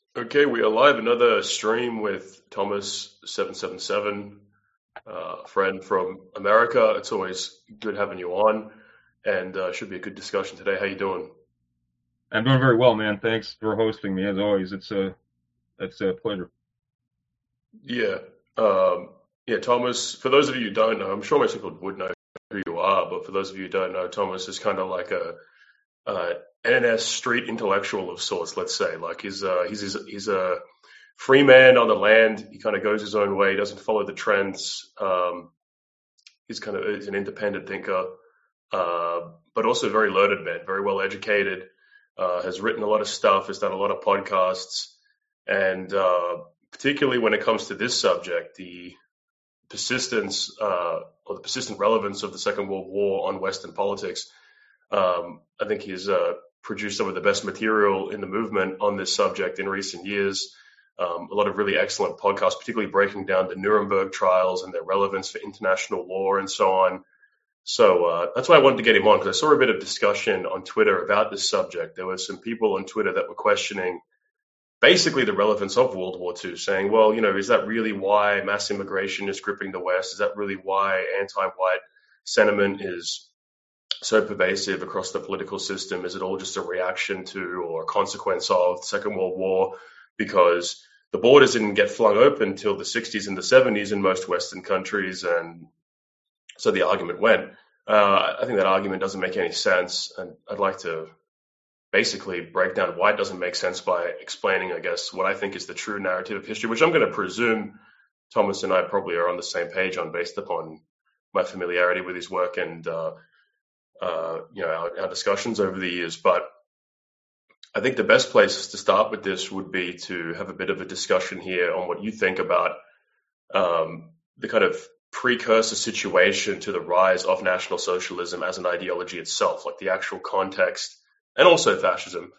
Okay, we are live. Another stream with Thomas777, friend from America. It's always good having you on, and should be a good discussion today. How you doing? I'm doing very well, man. Thanks for hosting me as always. It's a pleasure. Yeah, um, yeah, Thomas. For those of you who don't know, I'm sure most people would know who you are, but for those of you who don't know, Thomas is kind of like a NS street intellectual of sorts. Let's say, like he's a free man on the land. He kind of goes his own way. He doesn't follow the trends. He's an independent thinker, but also a very learned man, very well educated. Has written a lot of stuff, has done a lot of podcasts, and particularly when it comes to this subject, the persistence or the persistent relevance of the Second World War on Western politics. I think he's produced some of the best material in the movement on this subject in recent years. A lot of really excellent podcasts, particularly breaking down the Nuremberg trials and their relevance for international law and so on. So that's why I wanted to get him on, because I saw a bit of discussion on Twitter about this subject. There were some people on Twitter that were questioning basically the relevance of World War II, saying, well, is that really why mass immigration is gripping the West? Is that really why anti-white sentiment is so pervasive across the political system? Is it all just a reaction to or a consequence of the Second World War? Because the borders didn't get flung open until the 60s and the 70s in most Western countries, and so the argument went. I think that argument doesn't make any sense, and I'd like to basically break down why it doesn't make sense by explaining, I guess, what I think is the true narrative of history, which I'm going to presume Thomas and I probably are on the same page on, based upon my familiarity with his work and our discussions over the years. But I think the best place to start with this would be to have a bit of a discussion here on what you think about the kind of precursor situation to the rise of National Socialism as an ideology itself, like the actual context, and also fascism.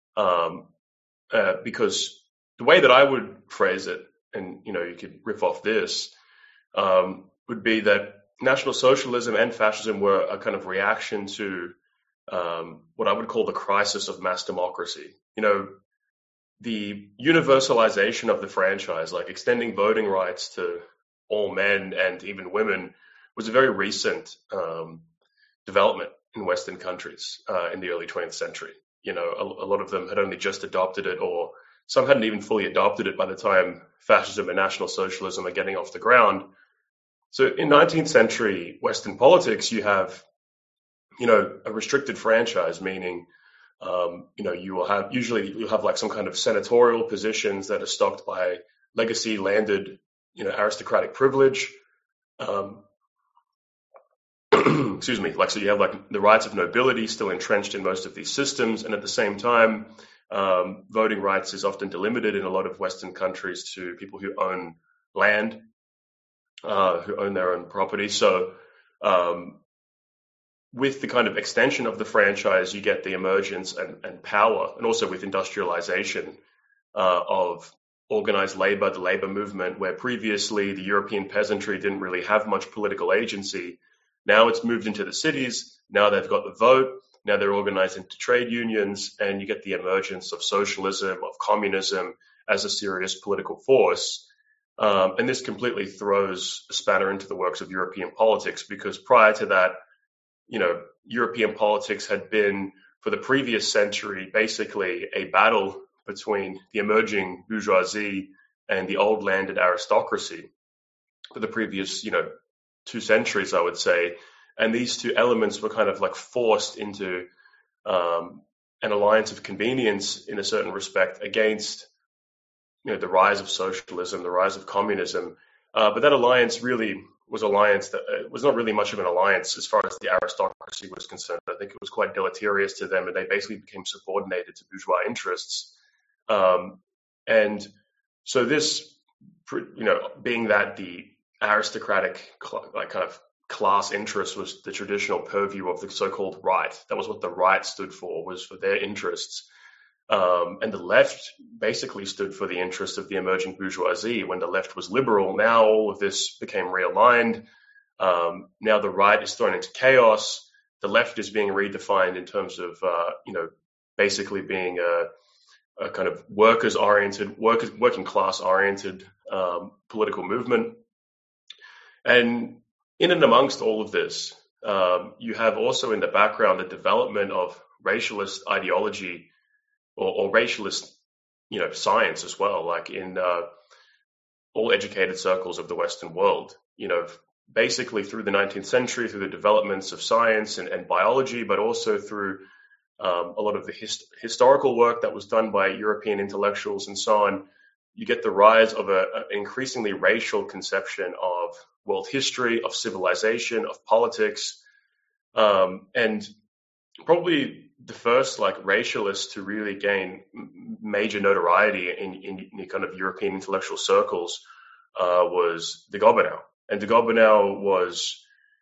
Because the way that I would phrase it, and you could riff off this, would be that National Socialism and fascism were a kind of reaction to what I would call the crisis of mass democracy. The universalization of the franchise, like extending voting rights to all men and even women, was a very recent development in Western countries in the early 20th century. A lot of them had only just adopted it, or some hadn't even fully adopted it by the time fascism and National Socialism are getting off the ground. So in 19th century Western politics, you have, a restricted franchise, meaning, you'll have like some kind of senatorial positions that are stocked by legacy landed, aristocratic privilege. Excuse me. So you have like the rights of nobility still entrenched in most of these systems, and at the same time, voting rights is often delimited in a lot of Western countries to people who own land, who own their own property. So with the kind of extension of the franchise, you get the emergence and power, and also with industrialization of organized labor, the labor movement, where previously the European peasantry didn't really have much political agency. Now it's moved into the cities. Now they've got the vote. Now they're organized into trade unions, and you get the emergence of socialism, of communism as a serious political force. And this completely throws a spanner into the works of European politics, because prior to that, European politics had been, for the previous century, basically a battle between the emerging bourgeoisie and the old landed aristocracy for the previous, 2 centuries, I would say. And these two elements were kind of like forced into an alliance of convenience in a certain respect against, the rise of socialism, the rise of communism. But that alliance really was alliance that was not really much of an alliance as far as the aristocracy was concerned. I think it was quite deleterious to them, and they basically became subordinated to bourgeois interests. And so this, being that the aristocratic kind of class interest was the traditional purview of the so-called right. That was what the right stood for, was for their interests. And the left basically stood for the interests of the emerging bourgeoisie. When the left was liberal, now all of this became realigned. Now the right is thrown into chaos. The left is being redefined in terms of, basically being a kind of working class oriented political movement. And in and amongst all of this, you have also in the background the development of racialist ideology or racialist, science as well, like in all educated circles of the Western world. Basically through the 19th century, through the developments of science and biology, but also through a lot of the historical work that was done by European intellectuals and so on, you get the rise of an increasingly racial conception of world history, of civilization, of politics, and probably the first racialist to really gain major notoriety in kind of European intellectual circles was de Gobineau. And de Gobineau was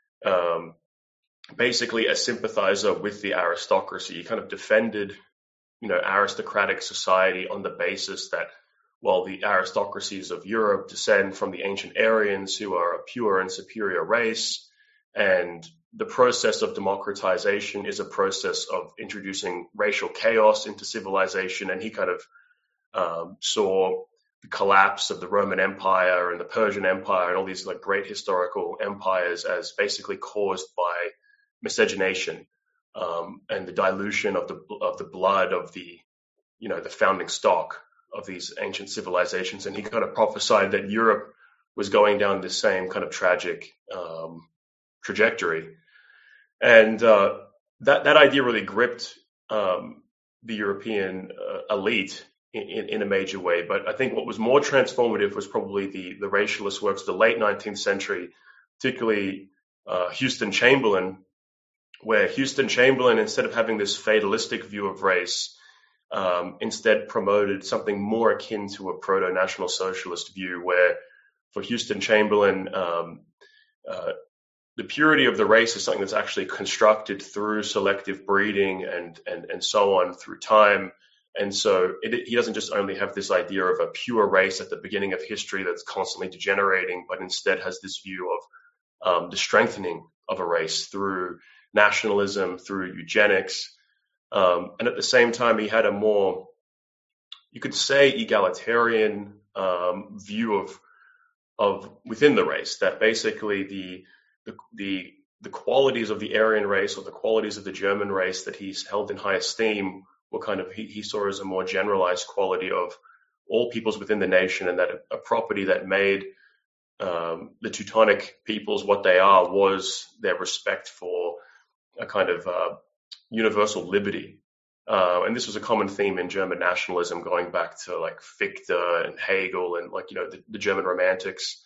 basically a sympathizer with the aristocracy. He kind of defended, aristocratic society on the basis that, while the aristocracies of Europe descend from the ancient Aryans, who are a pure and superior race, and the process of democratization is a process of introducing racial chaos into civilization. And he kind of saw the collapse of the Roman Empire and the Persian Empire and all these great historical empires as basically caused by miscegenation and the dilution of the blood of the founding stock of these ancient civilizations. And he kind of prophesied that Europe was going down this same kind of tragic trajectory. And that idea really gripped the European elite in a major way. But I think what was more transformative was probably the racialist works of the late 19th century, particularly Houston Chamberlain, where Houston Chamberlain, instead of having this fatalistic view of race, instead promoted something more akin to a proto-national socialist view, where for Houston Chamberlain, the purity of the race is something that's actually constructed through selective breeding and so on through time. And so he doesn't just only have this idea of a pure race at the beginning of history that's constantly degenerating, but instead has this view of the strengthening of a race through nationalism, through eugenics. And at the same time, he had a more, you could say, egalitarian view of within the race, that basically the qualities of the Aryan race or the qualities of the German race that he's held in high esteem were kind of, he saw as a more generalized quality of all peoples within the nation, and that a property that made the Teutonic peoples what they are was their respect for a kind of universal liberty. And this was a common theme in German nationalism going back to Fichte and Hegel and the German Romantics.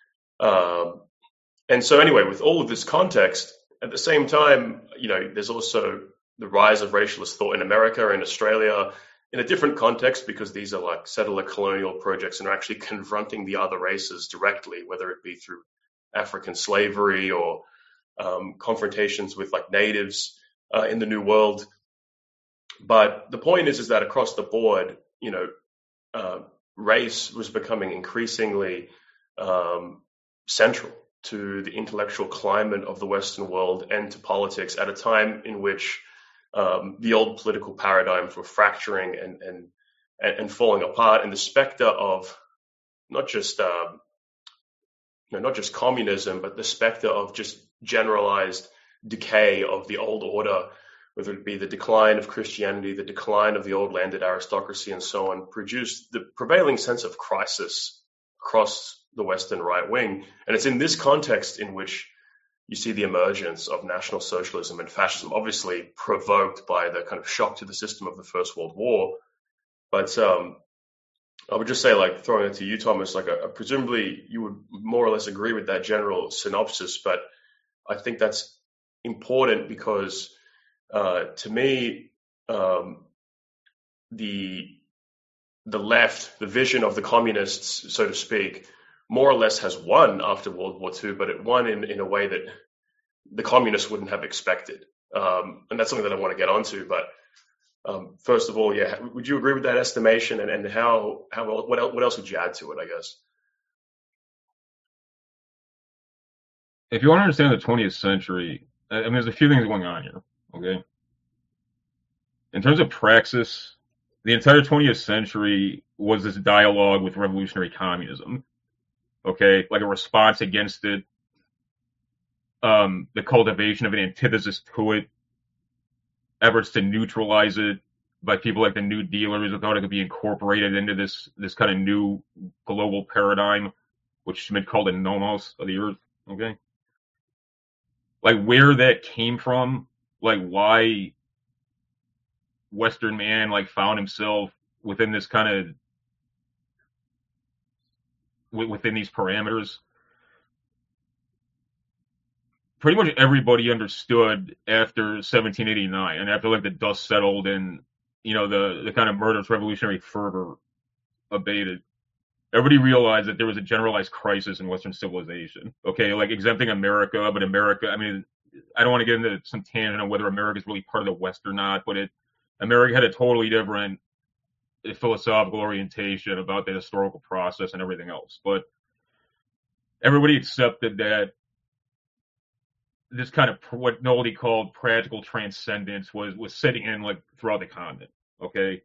And so anyway, with all of this context, at the same time, there's also the rise of racialist thought in America and Australia in a different context, because these are settler colonial projects and are actually confronting the other races directly, whether it be through African slavery or confrontations with natives in the New World. But the point is that across the board, race was becoming increasingly central to the intellectual climate of the Western world and to politics at a time in which the old political paradigms were fracturing and falling apart, and the specter of not just communism, but the specter of just generalized decay of the old order, whether it be the decline of Christianity, the decline of the old landed aristocracy, and so on, produced the prevailing sense of crisis across the Western right wing. And it's in this context in which you see the emergence of National Socialism and fascism, obviously provoked by the kind of shock to the system of the First World War. But I would just say, throwing it to you, Thomas, presumably you would more or less agree with that general synopsis, but I think that's important because to me, the left, the vision of the communists, so to speak, more or less has won after World War II, but it won in a way that the communists wouldn't have expected. And that's something that I want to get onto. But first of all, would you agree with that estimation? And what else would you add to it, I guess? If you want to understand the 20th century, I mean, there's a few things going on here, okay? In terms of praxis, the entire 20th century was this dialogue with revolutionary communism. Okay, like a response against it, the cultivation of an antithesis to it, efforts to neutralize it by people like the New Dealers who thought it could be incorporated into this kind of new global paradigm, which Schmidt called a nomos of the earth. Okay, like where that came from, like why Western man like found himself within this kind of within these parameters. Pretty much everybody understood after 1789 and after like the dust settled and the kind of murderous revolutionary fervor abated. Everybody realized that there was a generalized crisis in Western civilization. Okay, like exempting America, but America, I mean, I don't want to get into some tangent on whether America is really part of the West or not, but America had a totally different philosophical orientation about the historical process and everything else. But everybody accepted that this kind of what Nolde called practical transcendence was setting in like throughout the continent. Okay,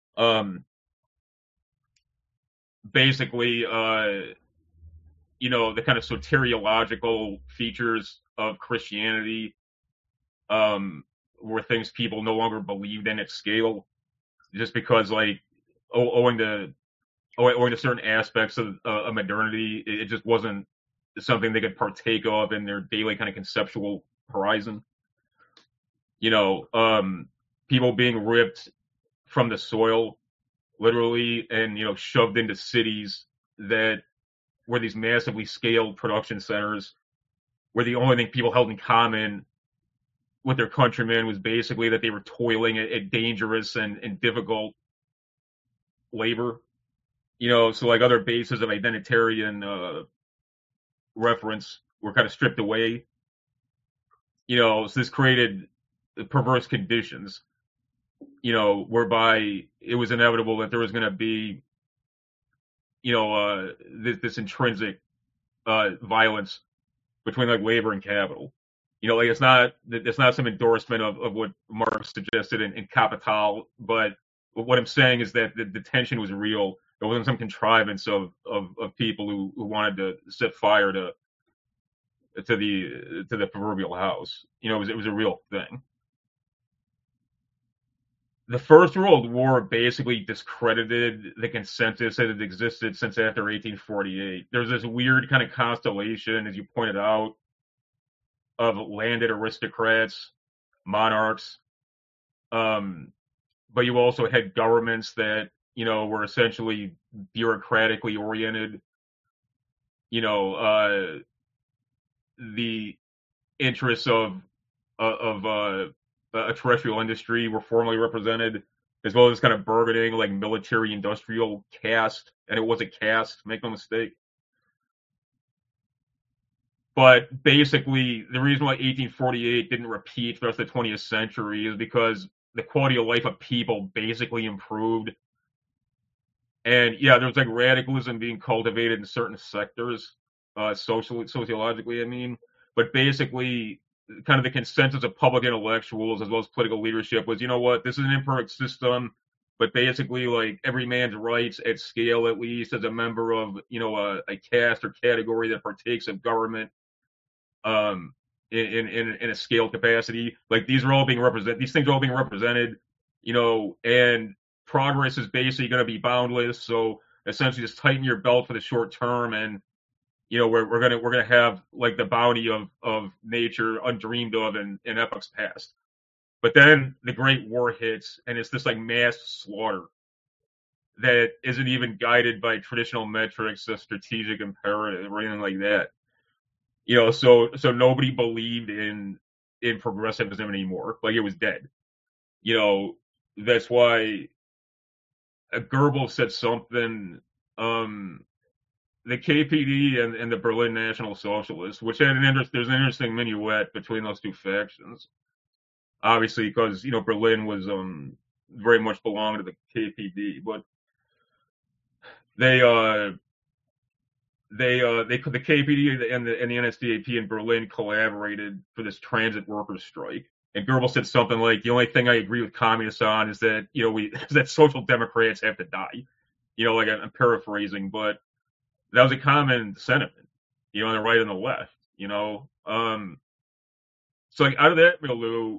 basically, the kind of soteriological features of Christianity were things people no longer believed in at scale, just because like owing to certain aspects of modernity, it just wasn't something they could partake of in their daily kind of conceptual horizon. People being ripped from the soil, literally, and shoved into cities that were these massively scaled production centers, where the only thing people held in common with their countrymen was basically that they were toiling at dangerous and difficult labor. So like other bases of identitarian reference were kind of stripped away. So this created perverse conditions, whereby it was inevitable that there was going to be, this intrinsic violence between like labor and capital. Like it's not some endorsement of what Marx suggested in Capital, but what I'm saying is that the tension was real. It wasn't some contrivance of people who wanted to set fire to the proverbial house. It was a real thing. The First World War basically discredited the consensus that had existed since after 1848. There's this weird kind of constellation, as you pointed out, of landed aristocrats, monarchs, but you also had governments that were essentially bureaucratically oriented. The interests of a terrestrial industry were formally represented, as well as kind of burgeoning like military industrial caste, and it was a caste, make no mistake. But basically, the reason why 1848 didn't repeat for the rest of the 20th century is because the quality of life of people basically improved. And yeah, there was like radicalism being cultivated in certain sectors, sociologically, I mean. But basically, kind of the consensus of public intellectuals as well as political leadership was, this is an imperfect system, but basically, like every man's rights at scale, at least as a member of, a caste or category that partakes of government, in a scale capacity, like these are all being represented. These things are all being represented, and progress is basically going to be boundless. So essentially, just tighten your belt for the short term, and we're gonna have like the bounty of nature undreamed of in epochs past. But then the Great War hits, and it's this like mass slaughter that isn't even guided by traditional metrics of strategic imperative or anything like that. So nobody believed in progressivism anymore. Like it was dead. That's why Goebbels said something. The KPD and the Berlin National Socialists, which had there's an interesting minuet between those two factions. Obviously, because Berlin was very much belonged to the KPD, but the KPD and the NSDAP in Berlin collaborated for this transit workers strike. And Goebbels said something like, "The only thing I agree with communists on is that is that social democrats have to die." Like I'm paraphrasing, but that was a common sentiment, on the right and the left. So like out of that milieu,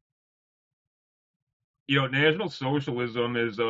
National Socialism is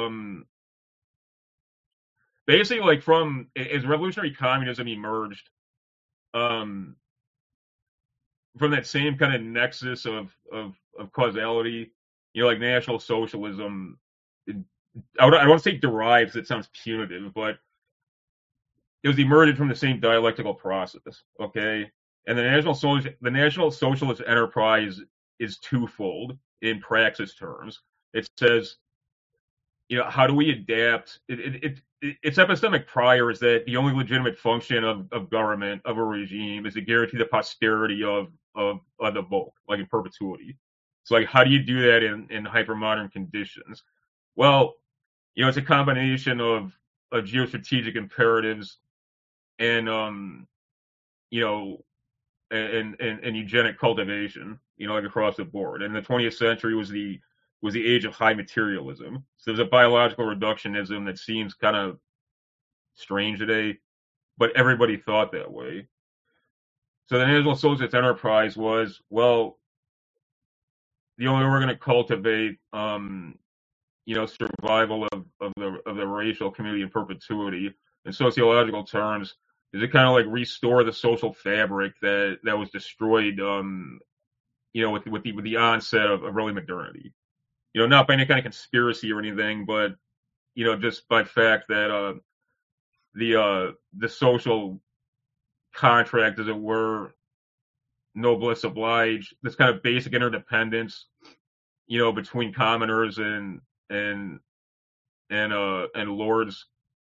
basically like as revolutionary communism emerged, um, from that same kind of nexus of causality, like National Socialism. I don't want to say derives. It sounds punitive, but it was emergent from the same dialectical process. Okay, and the National Socialist enterprise is twofold in praxis terms. It says, how do we adapt? Its epistemic prior is that the only legitimate function of government, of a regime, is to guarantee the posterity of the bulk, like in perpetuity. So, like, how do you do that in hypermodern conditions? Well, it's a combination of geostrategic imperatives and you know and eugenic cultivation, like across the board. And the 20th century was the age of high materialism. So there's a biological reductionism that seems kind of strange today, but everybody thought that way. So the National Socialist enterprise was, well, the only way we're going to cultivate, survival of the racial community in perpetuity in sociological terms is to kind of like restore the social fabric that was destroyed, with the onset of early modernity. Not by any kind of conspiracy or anything, but just by fact that the social contract, as it were, noblesse oblige, this kind of basic interdependence, between commoners and lords,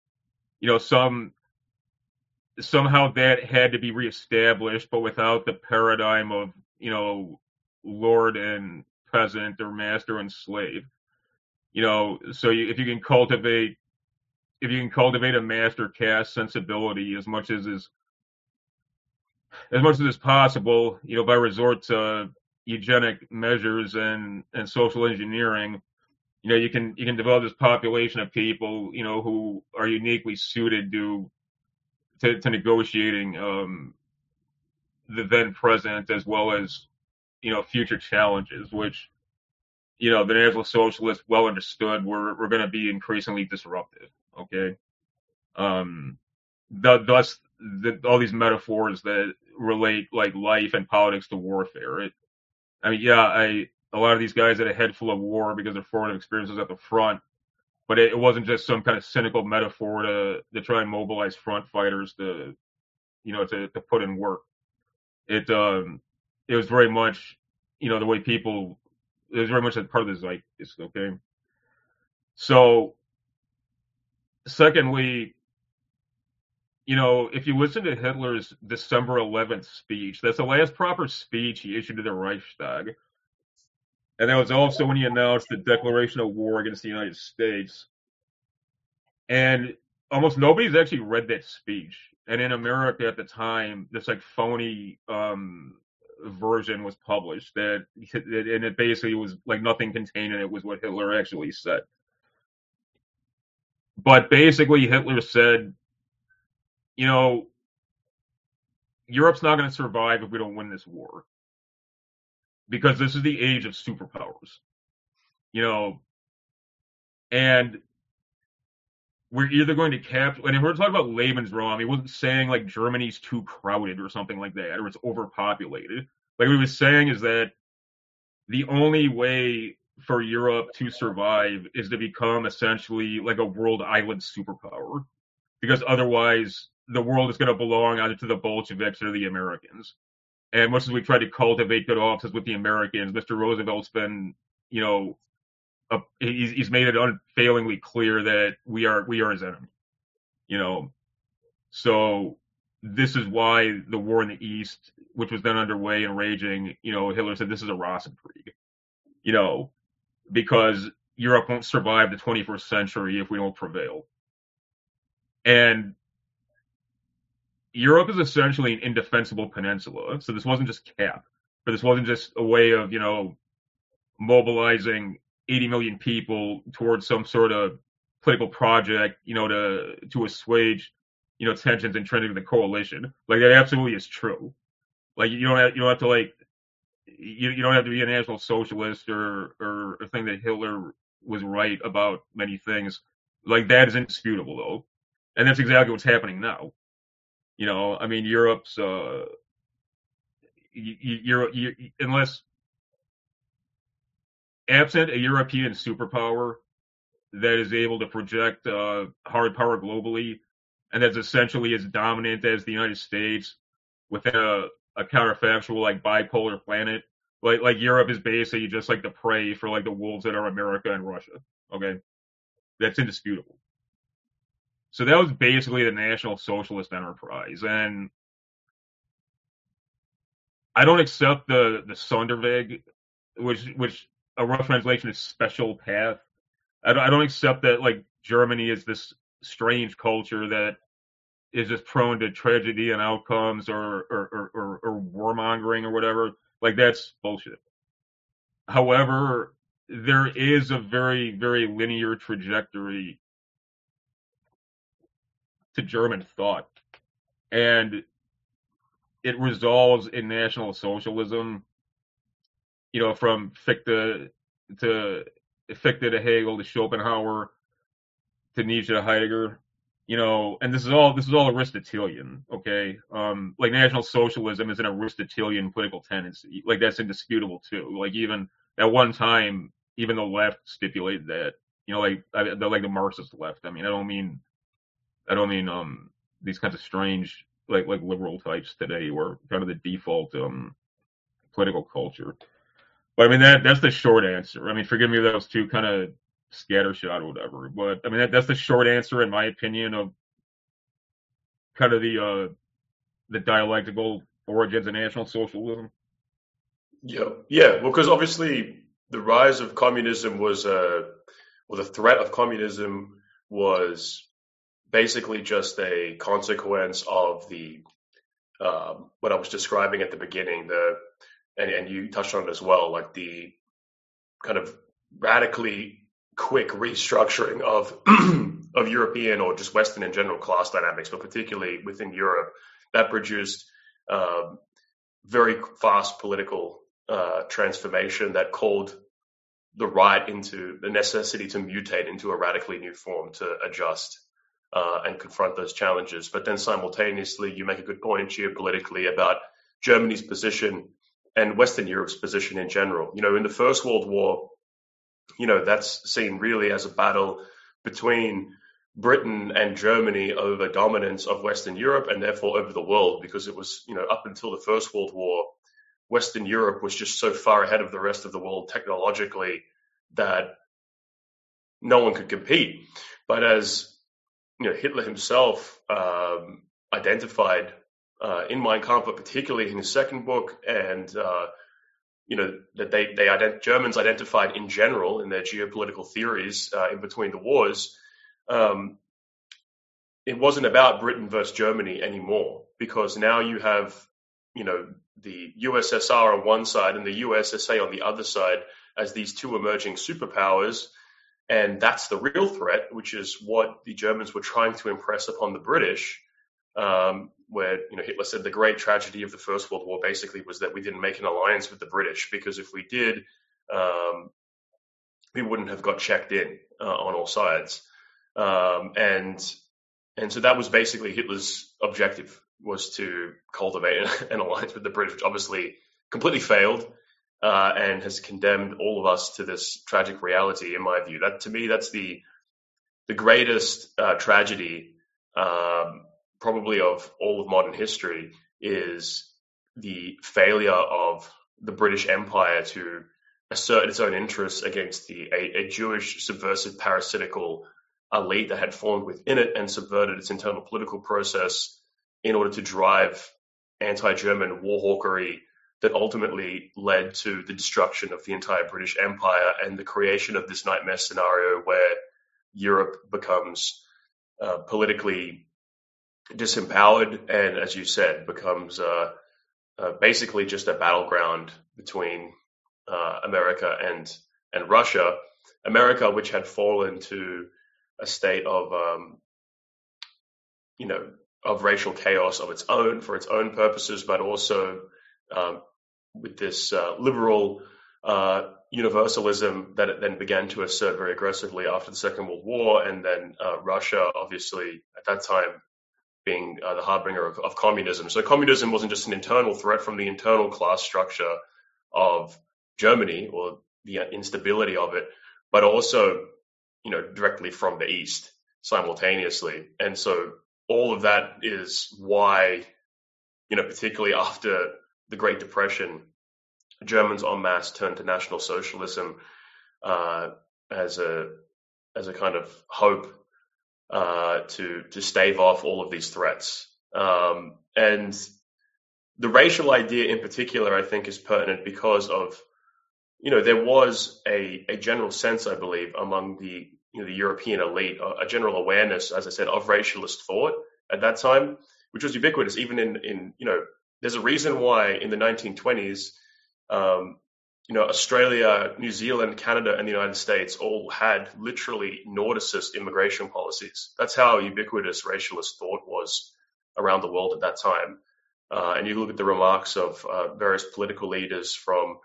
somehow that had to be reestablished, but without the paradigm of lord and peasant or master and slave. So if you can cultivate a master caste sensibility as much as is possible, by resort to eugenic measures and social engineering, you can develop this population of people, who are uniquely suited to negotiating the then present as well as future challenges, which the National Socialists well understood were going to be increasingly disruptive. Okay, thus all these metaphors that relate like life and politics to warfare. A lot of these guys had a head full of war because of formative experiences at the front, but it wasn't just some kind of cynical metaphor to try and mobilize front fighters to put in work. It was very much the way people. It was very much a part of the zeitgeist. Okay, so secondly, if you listen to Hitler's December 11th speech, that's the last proper speech he issued to the Reichstag. And that was also when he announced the declaration of war against the United States. And almost nobody's actually read that speech. And in America at the time, this like phony version was published and it basically was like nothing contained in it was what Hitler actually said. But basically Hitler said, Europe's not going to survive if we don't win this war. Because this is the age of superpowers. And we're either going to capture, and if we're talking about Lebensraum, he wasn't saying like Germany's too crowded or something like that, or it's overpopulated. Like what he was saying is that the only way for Europe to survive is to become essentially like a world island superpower, because otherwise the world is going to belong either to the Bolsheviks or the Americans. And much as we try to cultivate good offices with the Americans, Mr. Roosevelt's been, he's made it unfailingly clear that we are his enemy. So this is why the war in the East, which was then underway and raging, Hitler said this is a Rassenkrieg. Because Europe won't survive the 21st century if we don't prevail. And Europe is essentially an indefensible peninsula. So this wasn't just cap, but this wasn't just a way of, mobilizing 80 million people towards some sort of political project, to assuage, tensions entrenched in the coalition. Like that absolutely is true. Like you don't have to like you don't have to be a National Socialist or think that Hitler was right about many things. Like that is indisputable though, and that's exactly what's happening now. I mean, Europe's unless absent a European superpower that is able to project hard power globally, and that's essentially as dominant as the United States within a counterfactual like bipolar planet. Like Europe is basically just like the prey for like the wolves that are America and Russia. Okay, that's indisputable. So that was basically the National Socialist enterprise, and I don't accept the Sonderweg, which a rough translation is special path. I don't accept that like Germany is this strange culture that is just prone to tragedy and outcomes or warmongering or whatever. Like that's bullshit. However, there is a very, very linear trajectory to German thought. And it resolves in National Socialism, from Fichte to Hegel to Schopenhauer to Nietzsche to Heidegger, and this is all Aristotelian, okay? Like National Socialism is an Aristotelian political tendency. Like that's indisputable too. Like even at one time, even the left stipulated that, like the Marxist left. I mean, I don't mean these kinds of strange like liberal types today were kind of the default political culture. But I mean that's the short answer. I mean, forgive me if that was too kind of scattershot or whatever. But I mean that's the short answer in my opinion of kind of the dialectical origins of National Socialism. Yeah. Well, because obviously the rise of communism was the threat of communism was basically just a consequence of the what I was describing at the beginning, and you touched on it as well, like the kind of radically quick restructuring of of European or just Western in general class dynamics, but particularly within Europe, that produced very fast political transformation that called the right into the necessity to mutate into a radically new form to adjust and confront those challenges. But then simultaneously, you make a good point geopolitically about Germany's position and Western Europe's position in general. In the First World War, that's seen really as a battle between Britain and Germany over dominance of Western Europe and therefore over the world, because it was, up until the First World War, Western Europe was just so far ahead of the rest of the world technologically that no one could compete. But as Hitler himself identified in Mein Kampf, but particularly in his second book, and that Germans identified in general in their geopolitical theories in between the wars, it wasn't about Britain versus Germany anymore, because now you have the USSR on one side and the USSA on the other side as these two emerging superpowers. And that's the real threat, which is what the Germans were trying to impress upon the British, where Hitler said the great tragedy of the First World War basically was that we didn't make an alliance with the British, because if we did, we wouldn't have got checked in on all sides. And so that was basically Hitler's objective, was to cultivate an alliance with the British, which obviously completely failed. And has condemned all of us to this tragic reality, in my view. That, to me, that's the greatest tragedy, probably of all of modern history, is the failure of the British Empire to assert its own interests against a Jewish subversive parasitical elite that had formed within it and subverted its internal political process in order to drive anti-German war hawkery that ultimately led to the destruction of the entire British Empire and the creation of this nightmare scenario where Europe becomes politically disempowered and, as you said, becomes basically just a battleground between America and Russia. America, which had fallen to a state of of racial chaos of its own for its own purposes, but also with this liberal universalism that it then began to assert very aggressively after the Second World War, and then Russia, obviously, at that time being the harbinger of communism. So communism wasn't just an internal threat from the internal class structure of Germany or the instability of it, but also, directly from the East simultaneously. And so all of that is why, particularly after the Great Depression, Germans en masse turned to National Socialism as a kind of hope to stave off all of these threats. And the racial idea in particular, I think, is pertinent because of, there was a general sense, I believe, among the European elite, a general awareness, as I said, of racialist thought at that time, which was ubiquitous. Even in there's a reason why in the 1920s, Australia, New Zealand, Canada, and the United States all had literally Nordicist immigration policies. That's how ubiquitous racialist thought was around the world at that time. And you look at the remarks of various political leaders from,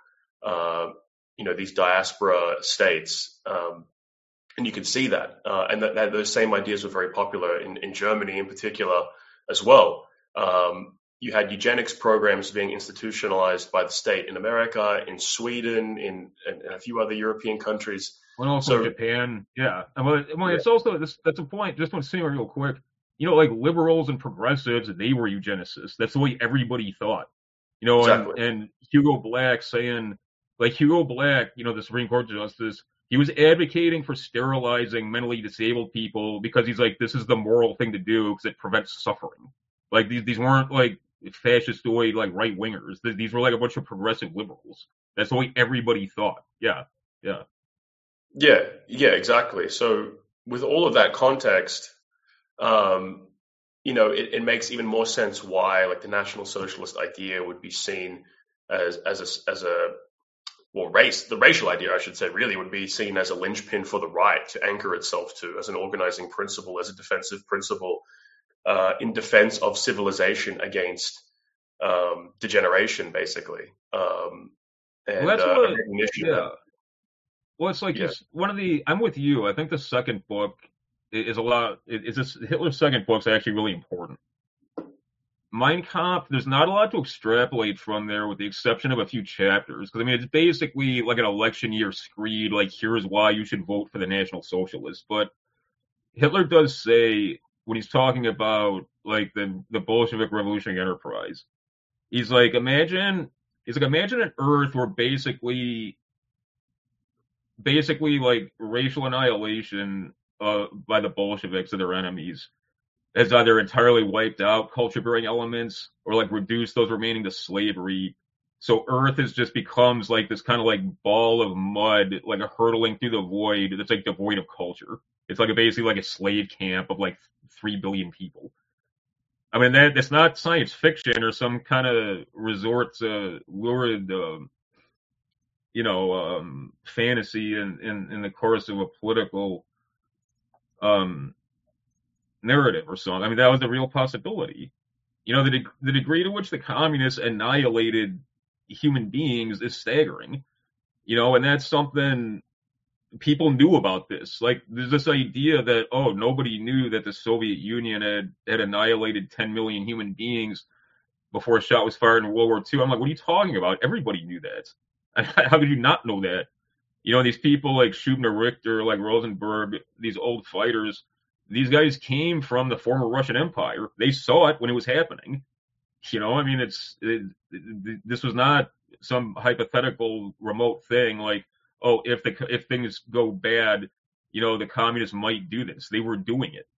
these diaspora states, and you can see that. And that those same ideas were very popular in Germany in particular as well. You had eugenics programs being institutionalized by the state in America, in Sweden, in a few other European countries. And also Japan. Yeah. It's also, that's a point. Just want to say real quick. Like liberals and progressives, they were eugenicists. That's the way everybody thought. Exactly. And Hugo Black saying, the Supreme Court justice, he was advocating for sterilizing mentally disabled people because he's like, this is the moral thing to do because it prevents suffering. Like these weren't like fascistoid like right wingers. These were like a bunch of progressive liberals. That's the way everybody thought. Yeah, exactly. So with all of that context, it makes even more sense why like the National Socialist idea would be seen as the racial idea, I should say, really would be seen as a linchpin for the right to anchor itself to, as an organizing principle, as a defensive principle, in defense of civilization against degeneration, basically. And well, that's what, recognition. Yeah. Well, it's like I'm with you. I think the second book is Hitler's second book's actually really important. Mein Kampf, there's not a lot to extrapolate from there with the exception of a few chapters. Because, it's basically like an election year screed, like, here's why you should vote for the National Socialists. But Hitler does say, when he's talking about, like, the Bolshevik revolutionary enterprise, he's like, imagine an Earth where basically, like, racial annihilation by the Bolsheviks and their enemies has either entirely wiped out culture-bearing elements or like reduced those remaining to slavery. So Earth just becomes like this kind of like ball of mud, like a hurtling through the void that's like devoid of culture. It's like basically like a slave camp of like 3 billion people. That's not science fiction or some kind of resort to lurid, fantasy in the course of a political, narrative or something. That was a real possibility. The degree to which the communists annihilated human beings is staggering. And that's something people knew about this. Like, there's this idea that, nobody knew that the Soviet Union had annihilated 10 million human beings before a shot was fired in World War II. I'm like, what are you talking about? Everybody knew that. How could you not know that? These people like Schubner, Richter, like Rosenberg, these old fighters, these guys came from the former Russian Empire. They saw it when it was happening. This was not some hypothetical remote thing like, if things go bad, the communists might do this. They were doing it,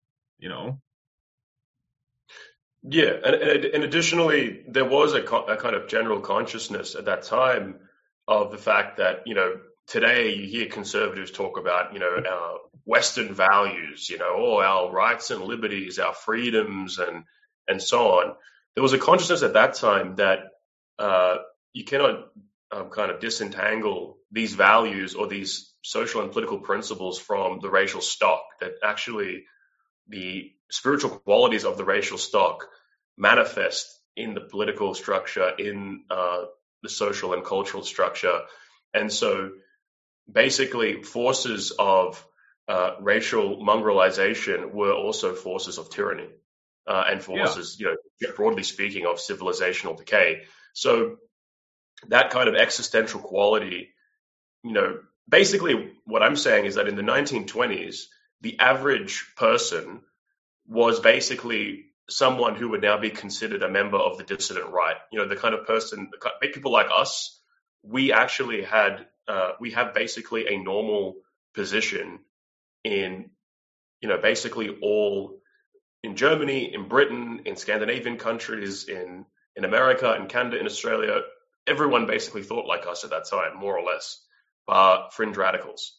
Yeah, and additionally, there was a kind of general consciousness at that time of the fact that, today you hear conservatives talk about, our Western values, our rights and liberties, our freedoms, and so on. There was a consciousness at that time that you cannot kind of disentangle these values or these social and political principles from the racial stock, that actually the spiritual qualities of the racial stock manifest in the political structure, in the social and cultural structure. And so basically forces of racial mongrelization were also forces of tyranny and forces, broadly speaking, of civilizational decay. So that kind of existential quality, basically what I'm saying is that in the 1920s, the average person was basically someone who would now be considered a member of the dissident right. The kind of person, people like us, we actually we have basically a normal position in, basically all in Germany, in Britain, in Scandinavian countries, in America, in Canada, in Australia. Everyone basically thought like us at that time, more or less, fringe radicals.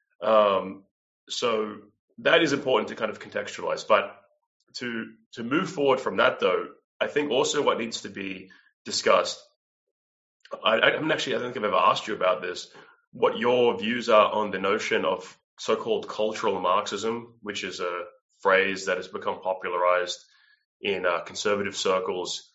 So that is important to kind of contextualize. But to move forward from that, though, I think also what needs to be discussed, I don't think I've ever asked you about this, what your views are on the notion of so-called cultural Marxism, which is a phrase that has become popularized in conservative circles.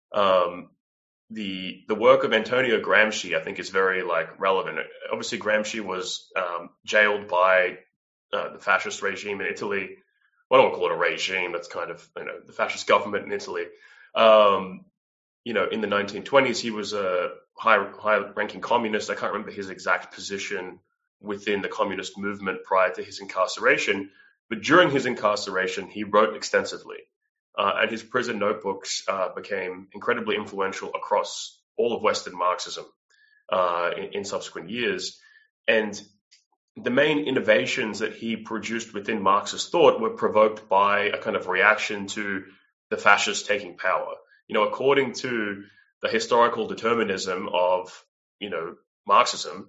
The work of Antonio Gramsci, I think, is very relevant. Obviously, Gramsci was jailed by the fascist regime in Italy. Well, I don't want to call it a regime. That's kind of the fascist government in Italy. In the 1920s, he was a high-ranking communist. I can't remember his exact position within the communist movement prior to his incarceration, but during his incarceration, he wrote extensively. And his prison notebooks became incredibly influential across all of Western Marxism in subsequent years. And the main innovations that he produced within Marxist thought were provoked by a kind of reaction to the fascists taking power. According to the historical determinism of, Marxism,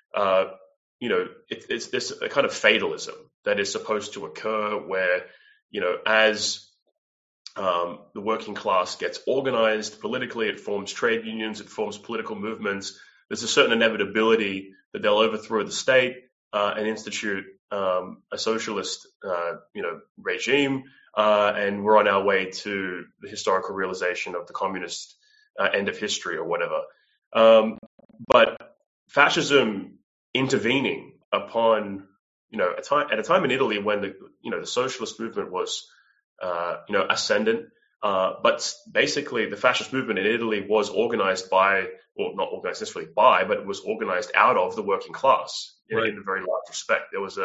it's this a kind of fatalism that is supposed to occur where, as the working class gets organized politically, it forms trade unions, it forms political movements. There's a certain inevitability that they'll overthrow the state and institute a socialist, regime, and we're on our way to the historical realization of the communist end of history or whatever. But fascism intervening upon, at a time in Italy when the socialist movement was ascendant. But basically, the fascist movement in Italy was organized by, or not organized necessarily by, but it was organized out of the working class in a very large respect. There was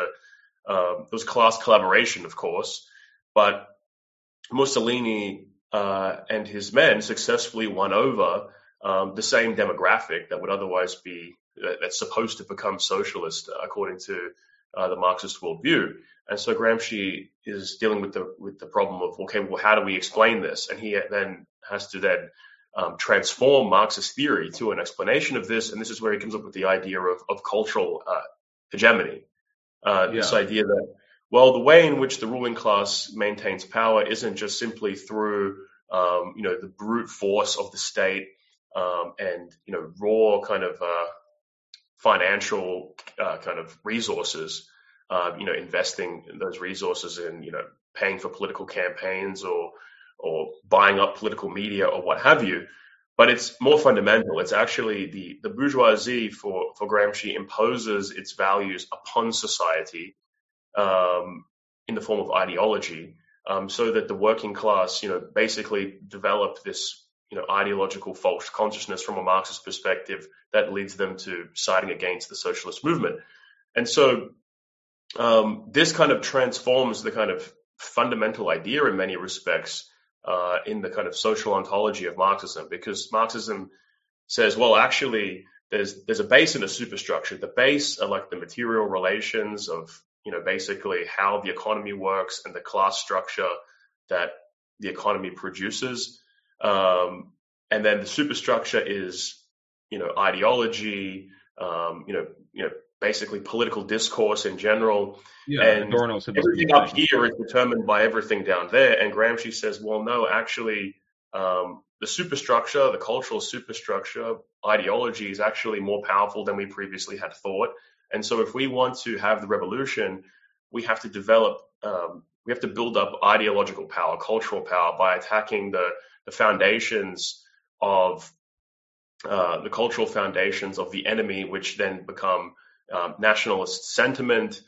class collaboration, of course, but Mussolini and his men successfully won over the same demographic that would otherwise be that's supposed to become socialist according to the Marxist worldview. And so Gramsci is dealing with the problem of, okay, well, how do we explain this? And he then has to transform Marxist theory to an explanation of this. And this is where he comes up with the idea of cultural hegemony. This idea that, well, the way in which the ruling class maintains power isn't just simply through, the brute force of the state and, raw kind of financial kind of resources, investing those resources in, paying for political campaigns or buying up political media or what have you. But it's more fundamental. It's actually the bourgeoisie for Gramsci imposes its values upon society in the form of ideology, so that the working class, basically develop this, ideological false consciousness from a Marxist perspective that leads them to siding against the socialist movement. And so this kind of transforms the kind of fundamental idea in many respects in the kind of social ontology of Marxism, because Marxism says, well, actually, there's a base and a superstructure. The base are like the material relations of, basically how the economy works and the class structure that the economy produces. And then the superstructure is, ideology, basically political discourse in general. Yeah, and everything up here is determined by everything down there. And Gramsci says, well, no, actually, the superstructure, the cultural superstructure, ideology is actually more powerful than we previously had thought. And so if we want to have the revolution, we have to we have to build up ideological power, cultural power by attacking the foundations of the cultural foundations of the enemy, which then become nationalist sentiment,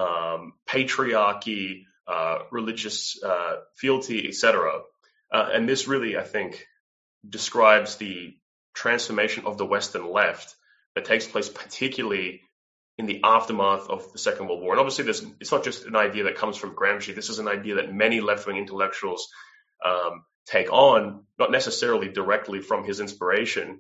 patriarchy, religious fealty, etc. And this really, I think, describes the transformation of the Western left that takes place particularly in the aftermath of the Second World War. And obviously, it's not just an idea that comes from Gramsci. This is an idea that many left-wing intellectuals take on, not necessarily directly from his inspiration,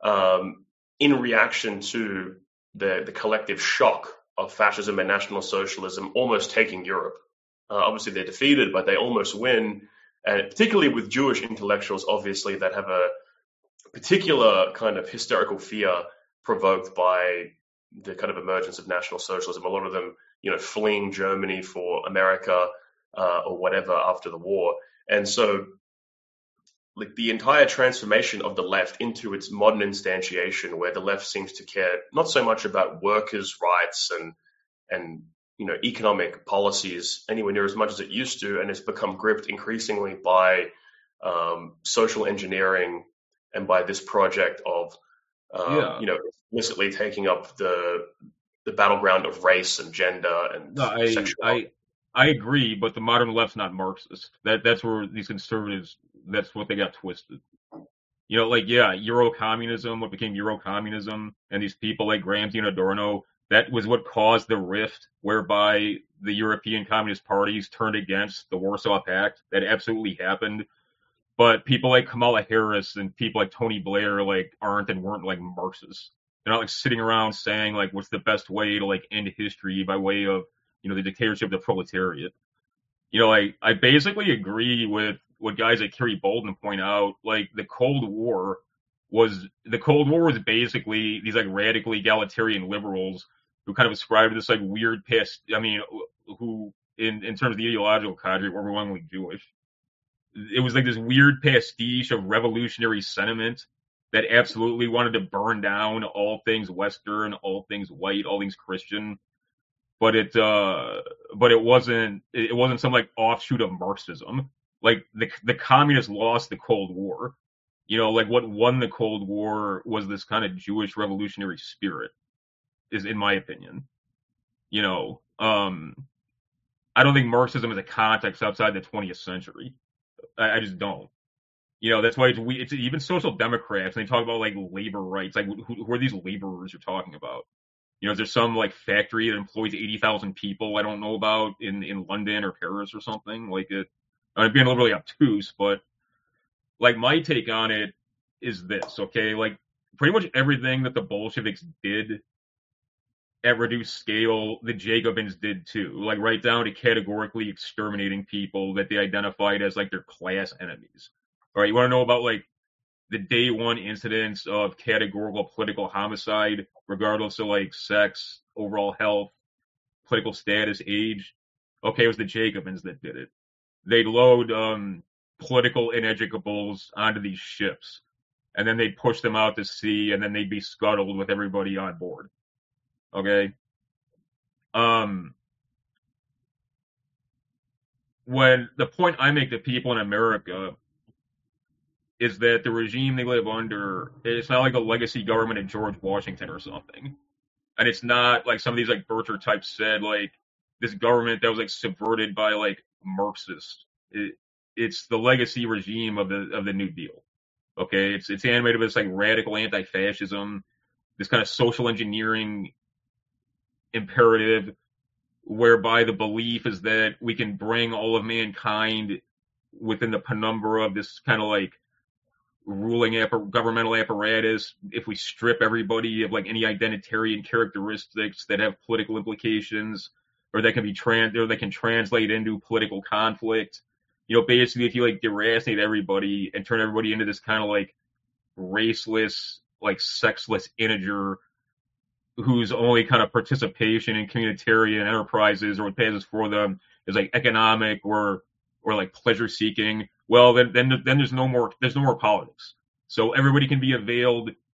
in reaction to the collective shock of fascism and National Socialism almost taking Europe. Obviously, they're defeated, but they almost win. And particularly with Jewish intellectuals, obviously, that have a particular kind of hysterical fear provoked by the kind of emergence of National Socialism. A lot of them, fleeing Germany for America or whatever after the war. And so, like, the entire transformation of the left into its modern instantiation, where the left seems to care not so much about workers' rights and economic policies anywhere near as much as it used to, and it's become gripped increasingly by social engineering and by this project of explicitly taking up the battleground of race and gender and sexuality. I agree, but the modern left's not Marxist. That's where these conservatives, that's what they got twisted. Euro-communism, what became Euro-communism, and these people like Gramsci and Adorno, that was what caused the rift whereby the European Communist parties turned against the Warsaw Pact. That absolutely happened. But people like Kamala Harris and people like Tony Blair aren't and weren't like Marxists. They're not sitting around saying what's the best way to end history by way of the dictatorship of the proletariat. I basically agree with what guys like Kerry Bolton point out. The Cold War was basically these radical egalitarian liberals who kind of ascribed to this weird past. Who in terms of the ideological cadre were overwhelmingly Jewish. It was this weird pastiche of revolutionary sentiment that absolutely wanted to burn down all things Western, all things white, all things Christian. But it wasn't some offshoot of Marxism. The communists lost the Cold War. What won the Cold War was this kind of Jewish revolutionary spirit, is in my opinion. I don't think Marxism is a context outside the 20th century. I just don't. That's why it's even social democrats, and they talk about labor rights. Who are these laborers you're talking about? Is there some factory that employs 80,000 people I don't know about in London or Paris or something? I'm being a little really obtuse, but my take on it is this, okay? Pretty much everything that the Bolsheviks did at reduced scale, the Jacobins did too. Right down to categorically exterminating people that they identified as their class enemies. All right, you want to know about the day one incidents of categorical political homicide, regardless of sex, overall health, political status, age? Okay, it was the Jacobins that did it. They'd load political ineducables onto these ships, and then they'd push them out to sea, and then they'd be scuttled with everybody on board. Okay? When the point I make to people in America is that the regime they live under, it's not like a legacy government of George Washington or something. And it's not like some of these Bircher types said, this government that was subverted by Marxists. It's the legacy regime of the New Deal. Okay, it's animated with this radical anti-fascism, this kind of social engineering imperative, whereby the belief is that we can bring all of mankind within the penumbra of this kind of ruling governmental apparatus if we strip everybody of any identitarian characteristics that have political implications or that can be translate into political conflict. Basically if you deracinate everybody and turn everybody into this kind of raceless, sexless integer whose only kind of participation in communitarian enterprises or what passes for them is economic or pleasure seeking, well then there's no more politics. So everybody can be availed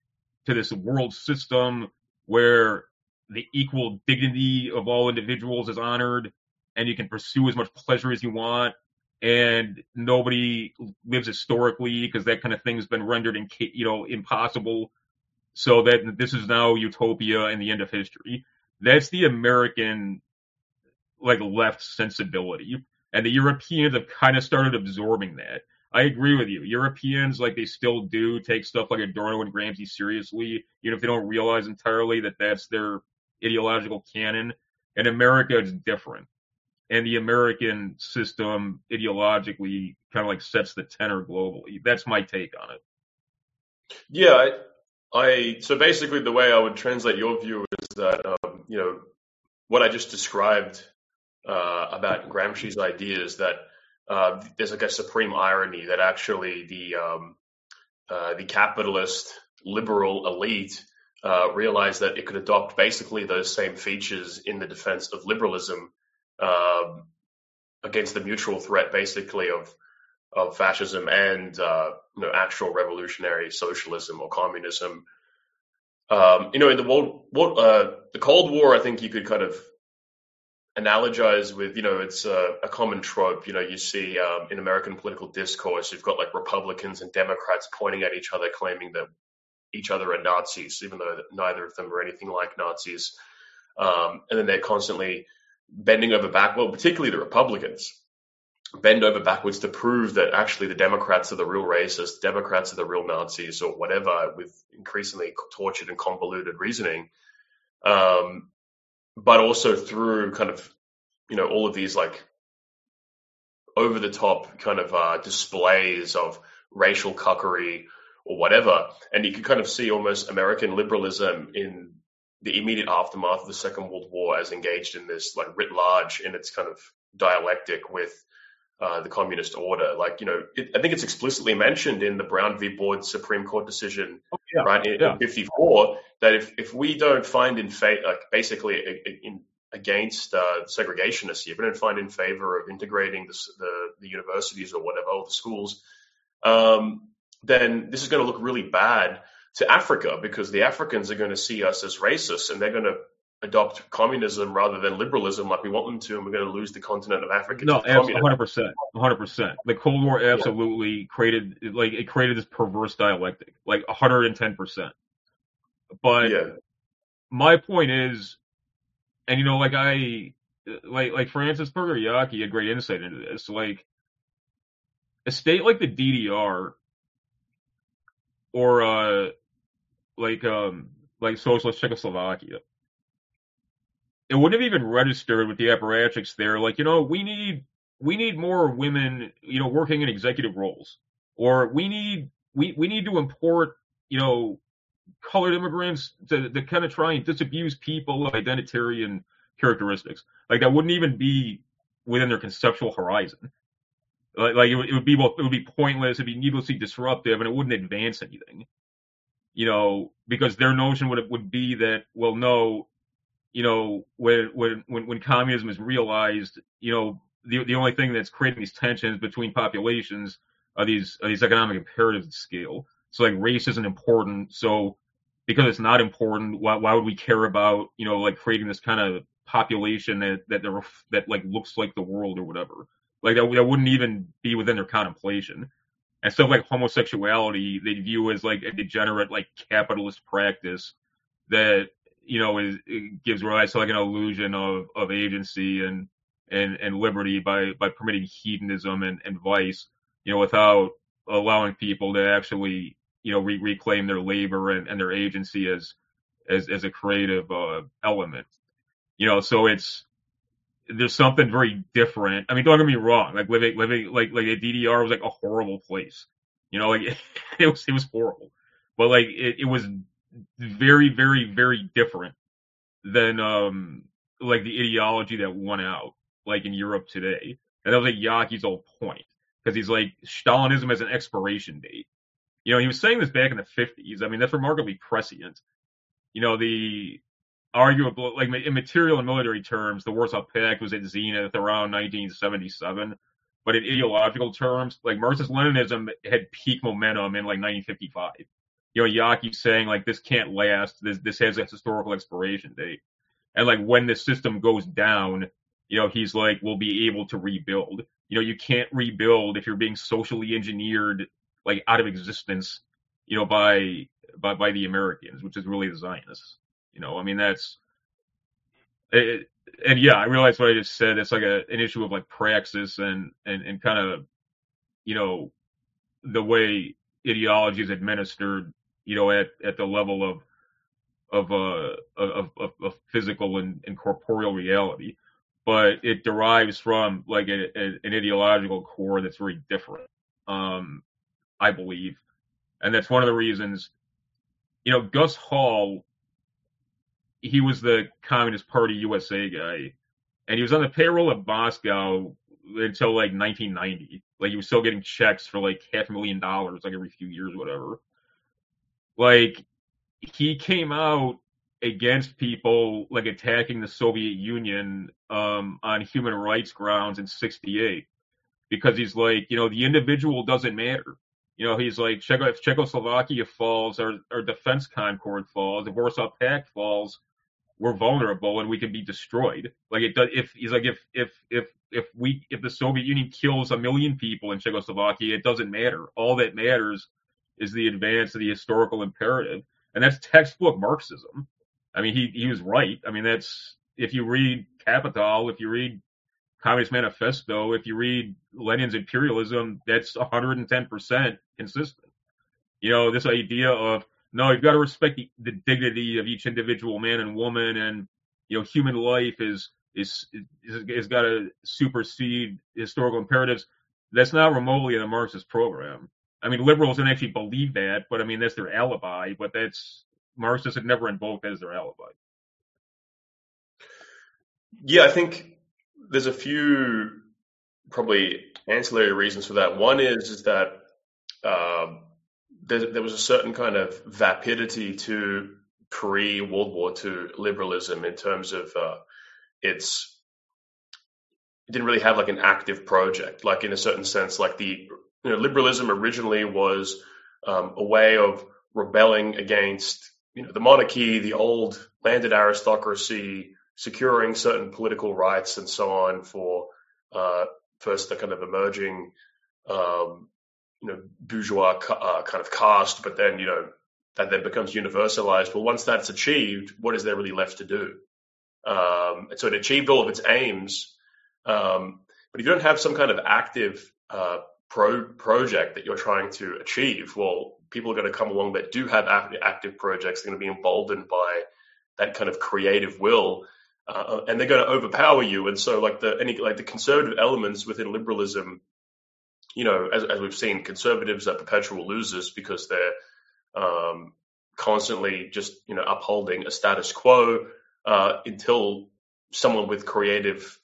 to this world system where the equal dignity of all individuals is honored, and you can pursue as much pleasure as you want, and nobody lives historically because that kind of thing's been rendered impossible. So that this is now utopia and the end of history. That's the American left sensibility, and the Europeans have kind of started absorbing that. I agree with you. Europeans, they still do take stuff like Adorno and Gramsci seriously, even if they don't realize entirely that that's their ideological canon. And America is different. And the American system ideologically kind of sets the tenor globally. That's my take on it. Yeah, so basically the way I would translate your view is that, what I just described about Gramsci's ideas, that there's a supreme irony that actually the capitalist liberal elite realized that it could adopt basically those same features in the defense of liberalism against the mutual threat, basically of fascism and actual revolutionary socialism or communism. In the Cold War, I think you could kind of analogize with, it's a common trope. You see in American political discourse, you've got Republicans and Democrats pointing at each other, claiming that each other are Nazis, even though neither of them are anything like Nazis. And then they're constantly bending over particularly the Republicans, bend over backwards to prove that actually the Democrats are the real racists, Democrats are the real Nazis, or whatever, with increasingly tortured and convoluted reasoning. But also through kind of, all of these over the top kind of displays of racial cuckery or whatever. And you can kind of see almost American liberalism in the immediate aftermath of the Second World War as engaged in this writ large in its kind of dialectic with the communist order. I think it's explicitly mentioned in the Brown v. Board Supreme Court decision, right, in 54, that if we don't find basically against segregationists here, if we don't find in favor of integrating the universities or whatever, or the schools, then this is going to look really bad to Africa, because the Africans are going to see us as racists, and they're going to adopt communism rather than liberalism like we want them to, and we're going to lose the continent of Africa. No, 100%. The Cold War absolutely created this perverse dialectic, 110%. But my point is, and Francis Berger-Yaki had great insight into this. A state like the DDR, or socialist Czechoslovakia, it wouldn't have even registered with the apparatchiks there. We need more women, working in executive roles, or we need to import, colored immigrants to kind of try and disabuse people of identitarian characteristics. That wouldn't even be within their conceptual horizon. It would be pointless, it'd be needlessly disruptive, and it wouldn't advance anything. Because their notion would be that, well, no, when communism is realized, the only thing that's creating these tensions between populations are these economic imperatives at scale. So race isn't important. So because it's not important, why would we care about, creating this kind of population that looks like the world or whatever? That wouldn't even be within their contemplation. And stuff like homosexuality, they view as a degenerate, capitalist practice that, it gives rise to an illusion of agency and liberty by permitting hedonism and vice, without allowing people to actually, reclaim their labor and their agency as a creative element. So there's something very different. I mean, don't get me wrong. Living the DDR was a horrible place. It was horrible, but it was very, very, very different than the ideology that won out in Europe today. And that was Yaki's whole point, because he's Stalinism as an expiration date. He was saying this back in the 50s. I mean, that's remarkably prescient. The arguable, in material and military terms, the Warsaw Pact was at zenith around 1977. But in ideological terms, Marxist-Leninism had peak momentum in 1955. Yaki saying like this can't last. This has a historical expiration date, and like when the system goes down, he's like we'll be able to rebuild. You can't rebuild if you're being socially engineered like out of existence, by the Americans, which is really the Zionists. I mean that's it, and yeah, I realize what I just said. It's like an issue of like praxis and kind of the way ideology is administered, at the level of physical and corporeal reality, but it derives from like an ideological core that's very different, I believe, and that's one of the reasons. Gus Hall, he was the Communist Party USA guy, and he was on the payroll of Moscow until like 1990. Like he was still getting checks for like $500,000 like every few years, whatever. Like he came out against people like attacking the Soviet Union on human rights grounds in '68 because he's like, the individual doesn't matter. He's like, if Czechoslovakia falls, our Defense Concord falls, if Warsaw Pact falls, we're vulnerable and we can be destroyed. Like it does. If he's like, if the Soviet Union kills 1 million people in Czechoslovakia, it doesn't matter. All that matters is the advance of the historical imperative, and that's textbook Marxism. I mean, he was right. I mean, that's if you read Capital, if you read Communist Manifesto, if you read Lenin's imperialism, that's 110% consistent. This idea of no, you've got to respect the dignity of each individual man and woman, and human life is got to supersede historical imperatives. That's not remotely in the Marxist program. I mean, liberals don't actually believe that, but I mean that's their alibi. But that's Marxists have never invoked that as their alibi. Yeah, I think there's a few probably ancillary reasons for that. One is that there was a certain kind of vapidity to pre-World War II liberalism in terms of it didn't really have like an active project, like in a certain sense, like liberalism originally was a way of rebelling against the monarchy, the old landed aristocracy, securing certain political rights and so on for first the kind of emerging bourgeois kind of caste, but then that then becomes universalized. Well, once that's achieved, what is there really left to do? And so it achieved all of its aims, but if you don't have some kind of active project that you're trying to achieve, well, people are going to come along that do have active projects. They're going to be emboldened by that kind of creative will, and they're going to overpower you. And so, like the conservative elements within liberalism, as we've seen, conservatives are perpetual losers because they're constantly just upholding a status quo until someone with creative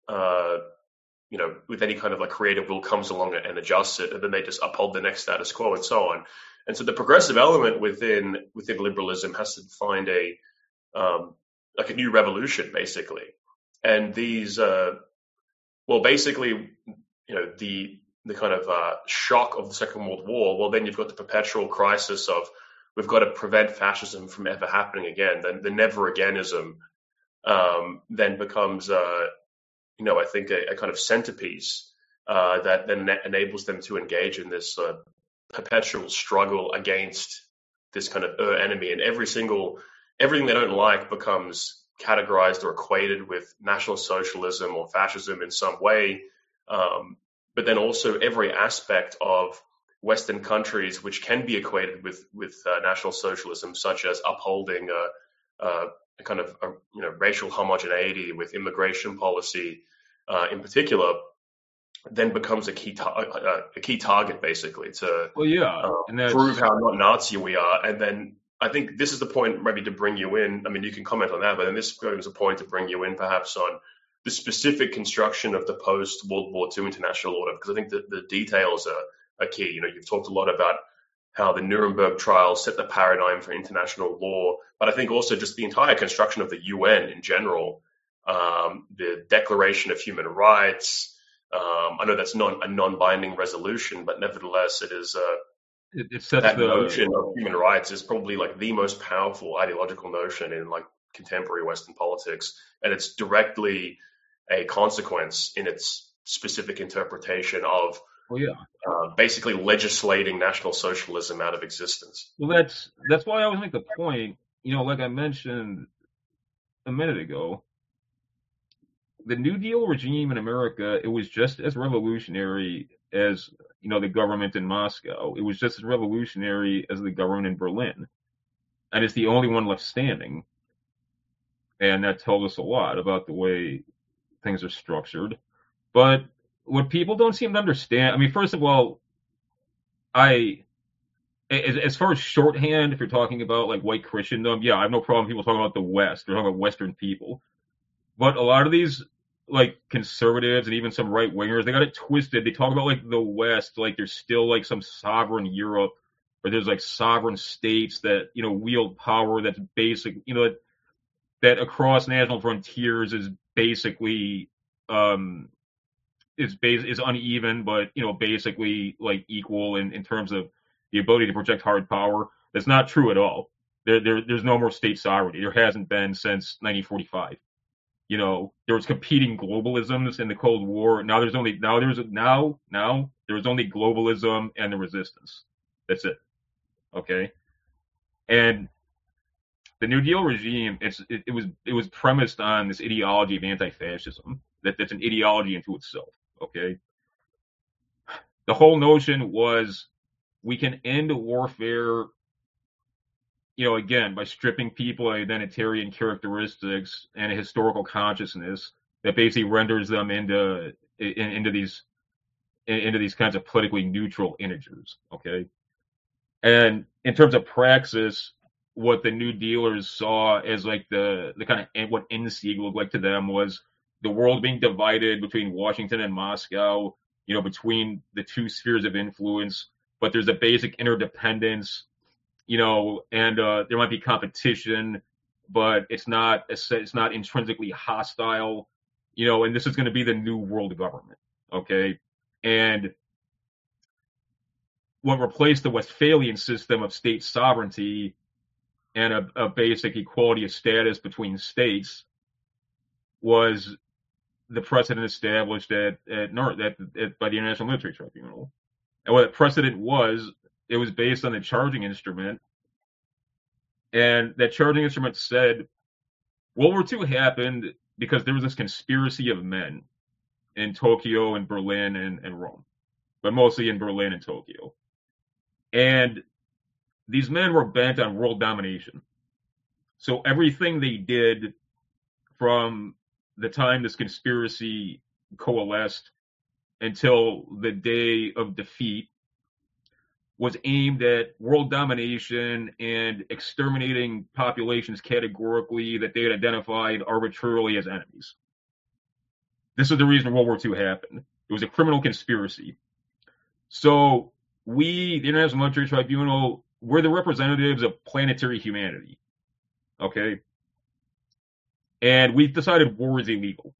with any kind of like creative will comes along and adjusts it, and then they just uphold the next status quo and so on. And so the progressive element within liberalism has to find a new revolution, basically. And these, basically, the kind of shock of the Second World War. Well, then you've got the perpetual crisis of we've got to prevent fascism from ever happening again. Then the never againism then becomes, I think a kind of centerpiece that then enables them to engage in this perpetual struggle against this kind of enemy, and everything they don't like becomes categorized or equated with National Socialism or fascism in some way. But then also every aspect of Western countries which can be equated with National Socialism, such as upholding a kind of racial homogeneity with immigration policy in particular, then becomes a key target, basically, to prove how not Nazi we are. And then I think this is the point maybe to bring you in. I mean, you can comment on that, but then this is a point to bring you in perhaps on the specific construction of the post-World War II international order, because I think that the details are key. You've talked a lot about how the Nuremberg trials set the paradigm for international law, but I think also just the entire construction of the UN in general, the Declaration of Human Rights. I know that's not a non-binding resolution, but nevertheless, it is it sets That the notion of human rights is probably like the most powerful ideological notion in like contemporary Western politics, and it's directly a consequence in its specific interpretation of well, yeah. basically legislating National Socialism out of existence. Well, that's why I always make the point. Like I mentioned a minute ago, the New Deal regime in America, it was just as revolutionary as the government in Moscow. It was just as revolutionary as the government in Berlin, and it's the only one left standing. And that tells us a lot about the way things are structured. But what people don't seem to understand, I mean, first of all, as far as shorthand, if you're talking about like white Christendom, yeah, I have no problem with people talking about the West. They're talking about Western people. But a lot of these like conservatives and even some right wingers, they got it twisted. They talk about like the West, like there's still like some sovereign Europe, or there's like sovereign states that wield power that's basic, that across national frontiers is basically is uneven, but basically like equal in terms of the ability to project hard power. That's not true at all. There's no more state sovereignty. There hasn't been since 1945. There was competing globalisms in the Cold War. Now there's only globalism and the resistance. That's it. Okay. And the New Deal regime, it was premised on this ideology of anti-fascism. That's an ideology into itself. Okay. The whole notion was we can end warfare, again, by stripping people of identitarian characteristics and a historical consciousness that basically renders them into these kinds of politically neutral integers. Okay. And in terms of praxis, what the New Dealers saw as like the kind of what NSEG looked like to them was the world being divided between Washington and Moscow, between the two spheres of influence, but there's a basic interdependence, and there might be competition, but it's not intrinsically hostile, and this is going to be the new world government. Okay. And what replaced the Westphalian system of state sovereignty and a basic equality of status between states was the precedent established by the International Military Tribunal. And what the precedent was, it was based on the charging instrument. And that charging instrument said World War II happened because there was this conspiracy of men in Tokyo and Berlin and Rome, but mostly in Berlin and Tokyo. And these men were bent on world domination. So everything they did from the time this conspiracy coalesced until the day of defeat was aimed at world domination and exterminating populations categorically that they had identified arbitrarily as enemies. This is the reason World War II happened. It was a criminal conspiracy. So we, the International Military Tribunal, we're the representatives of planetary humanity. Okay? And we've decided war is illegal.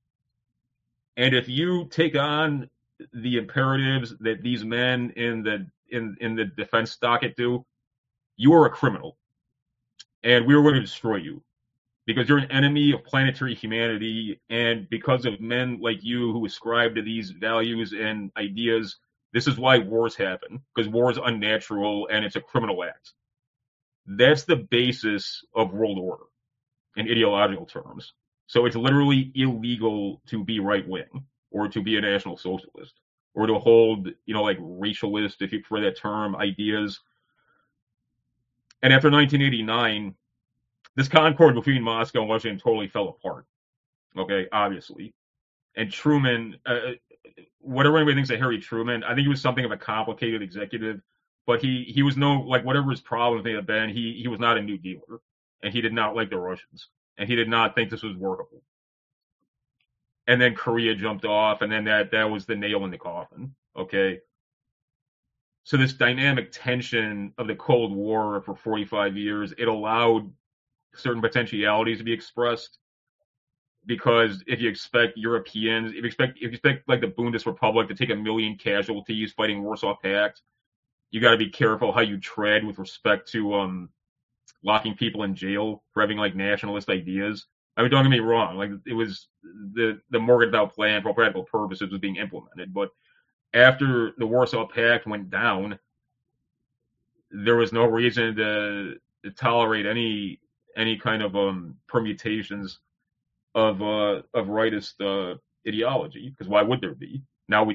And if you take on the imperatives that these men in the defense docket do, you are a criminal. And we are going to destroy you. Because you're an enemy of planetary humanity, and because of men like you who ascribe to these values and ideas, this is why wars happen. Because war is unnatural and it's a criminal act. That's the basis of world order in ideological terms. So it's literally illegal to be right wing or to be a national socialist or to hold, like racialist, if you prefer that term, ideas. And after 1989, this concord between Moscow and Washington totally fell apart. Okay, obviously. And Truman, whatever anybody thinks of Harry Truman, I think he was something of a complicated executive, but he was whatever his problems may have been, he was not a New Dealer. And he did not like the Russians. And he did not think this was workable. And then Korea jumped off, and then that was the nail in the coffin. Okay. So this dynamic tension of the Cold War for 45 years, it allowed certain potentialities to be expressed, because if you expect Europeans, if you expect like the Bundesrepublik to take 1 million casualties fighting Warsaw Pact, you got to be careful how you tread with respect to locking people in jail for having like nationalist ideas. I mean, don't get me wrong, like it was the Morgenthau Plan for all practical purposes was being implemented, but after the Warsaw Pact went down, there was no reason to tolerate any kind of permutations of rightist ideology, because why would there be? Now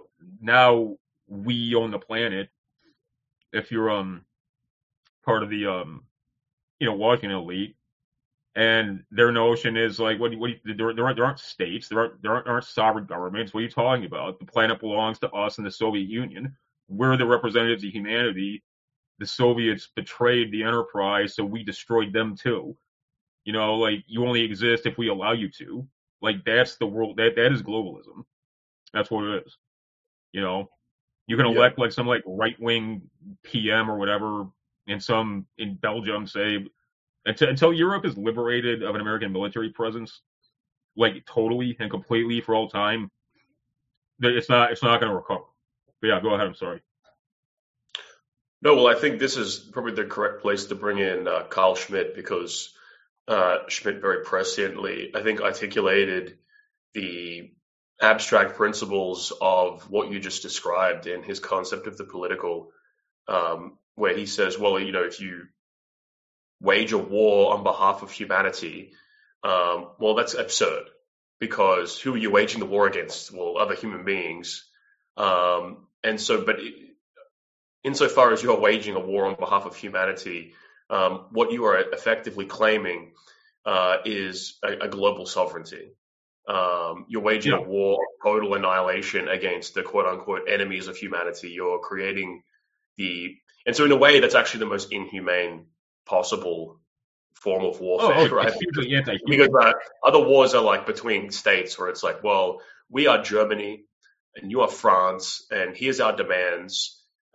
we own the planet. If you're part of the Washington elite, and their notion is like, there aren't states, there aren't sovereign governments. What are you talking about? The planet belongs to us and the Soviet Union. We're the representatives of humanity. The Soviets betrayed the enterprise, so we destroyed them too. Like, you only exist if we allow you to. Like, that's the world. That is globalism. That's what it is. You can elect like some like right wing PM or whatever in Belgium, say, until Europe is liberated of an American military presence, like totally and completely for all time, it's not going to recover. But yeah, go ahead. I'm sorry. No, well, I think this is probably the correct place to bring in Carl Schmitt, because Schmitt very presciently, I think, articulated the abstract principles of what you just described in his concept of the political, where he says, well, if you wage a war on behalf of humanity, well, that's absurd, because who are you waging the war against? Well, other human beings. But insofar as you're waging a war on behalf of humanity, what you are effectively claiming is a global sovereignty. You're waging a war of total annihilation against the quote-unquote enemies of humanity. You're creating and so in a way, that's actually the most inhumane possible form of warfare, right? Because other wars are like between states, where it's like, well, we are Germany and you are France, and here's our demands.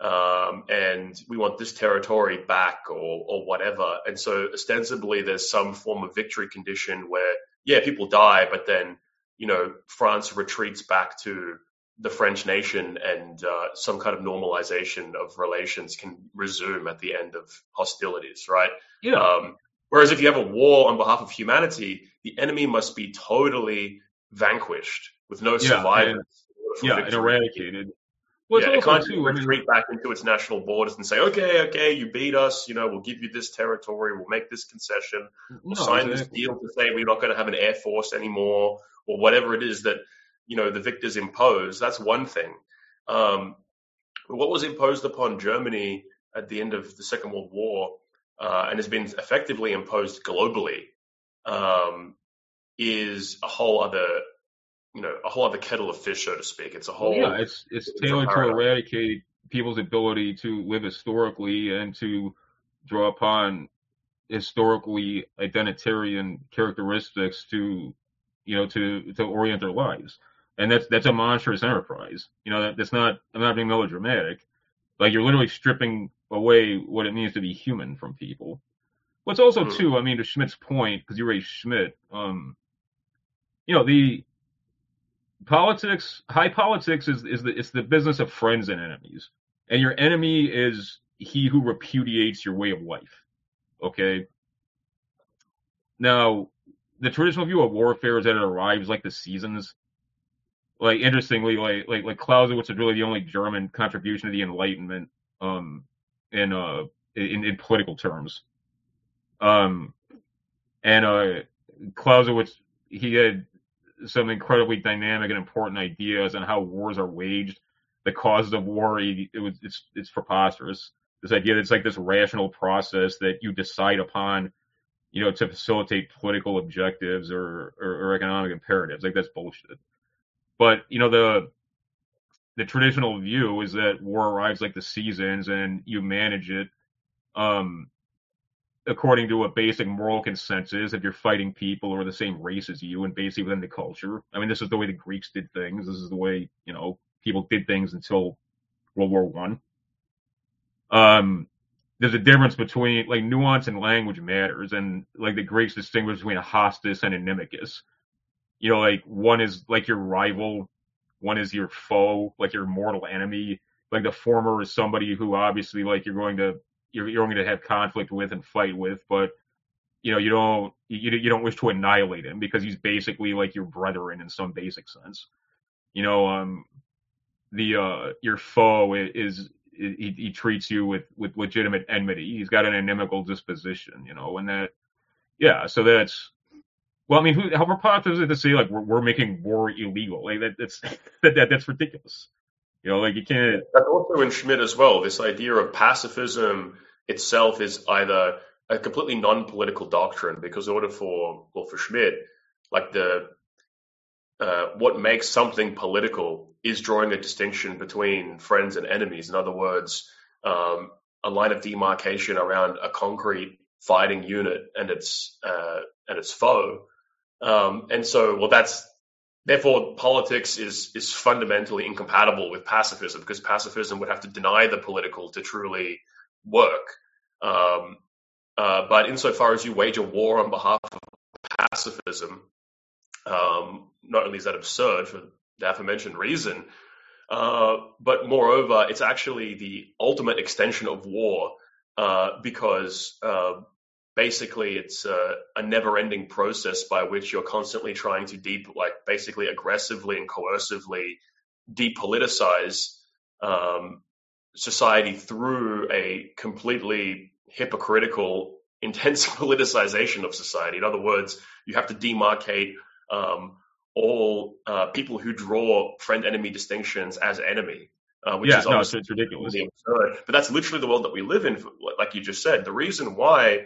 And we want this territory back or whatever. And so ostensibly there's some form of victory condition where, people die, but then, France retreats back to the French nation, and some kind of normalization of relations can resume at the end of hostilities, right? Yeah. Whereas if you have a war on behalf of humanity, the enemy must be totally vanquished with no survivors. And eradicated. Well, it can't retreat back into its national borders and say, okay, you beat us, we'll give you this territory, we'll make this concession, we'll sign this deal to say we're not going to have an air force anymore, or whatever it is that, the victors impose. That's one thing. What was imposed upon Germany at the end of the Second World War, and has been effectively imposed globally, is a whole other kettle of fish, so to speak. It's a whole. It's tailored to eradicate people's ability to live historically and to draw upon historically identitarian characteristics to orient their lives. And that's a monstrous enterprise. That's not. I'm not being melodramatic. Like, you're literally stripping away what it means to be human from people. What's also too, to Schmitt's point, because you raised Schmitt, the high politics is the business of friends and enemies, and your enemy is he who repudiates your way of life. Okay. Now, the traditional view of warfare is that it arrives like the seasons. Like, interestingly, like Clausewitz is really the only German contribution to the Enlightenment, in political terms. Clausewitz, he had some incredibly dynamic and important ideas on how wars are waged, the causes of war. It's preposterous. This idea that it's like this rational process that you decide upon, to facilitate political objectives or economic imperatives. Like, that's bullshit. But, the traditional view is that war arrives like the seasons, and you manage it according to a basic moral consensus if you're fighting people who are the same race as you and basically within the culture. This is the way the Greeks did things. This is the way, people did things until World War I. There's a difference between, like, nuance and language matters, and, like, the Greeks distinguish between a hostis and a nimicus. Like, one is like your rival, one is your foe, like your mortal enemy, like the former is somebody who obviously like you're going to have conflict with and fight with, but you don't wish to annihilate him because he's basically like your brethren in some basic sense. You know, the your foe is he treats you with legitimate enmity. He's got an inimical disposition, and that so that's well, I mean, how preposterous is it to say like we're making war illegal? Like that's ridiculous. Like you can't. That's also in Schmitt as well. This idea of pacifism itself is either a completely non-political doctrine, because in order for Schmitt, like what makes something political is drawing a distinction between friends and enemies. In other words, a line of demarcation around a concrete fighting unit and its foe. And so, therefore, politics is fundamentally incompatible with pacifism, because pacifism would have to deny the political to truly work. But insofar as you wage a war on behalf of pacifism, not only is that absurd for the aforementioned reason, but moreover, it's actually the ultimate extension of war, because basically it's a never-ending process by which you're constantly trying to basically aggressively and coercively depoliticize society through a completely hypocritical, intense politicization of society. In other words, you have to demarcate all people who draw friend-enemy distinctions as enemy, which is obviously it's ridiculous. Absurd. But that's literally the world that we live in, like you just said. The reason why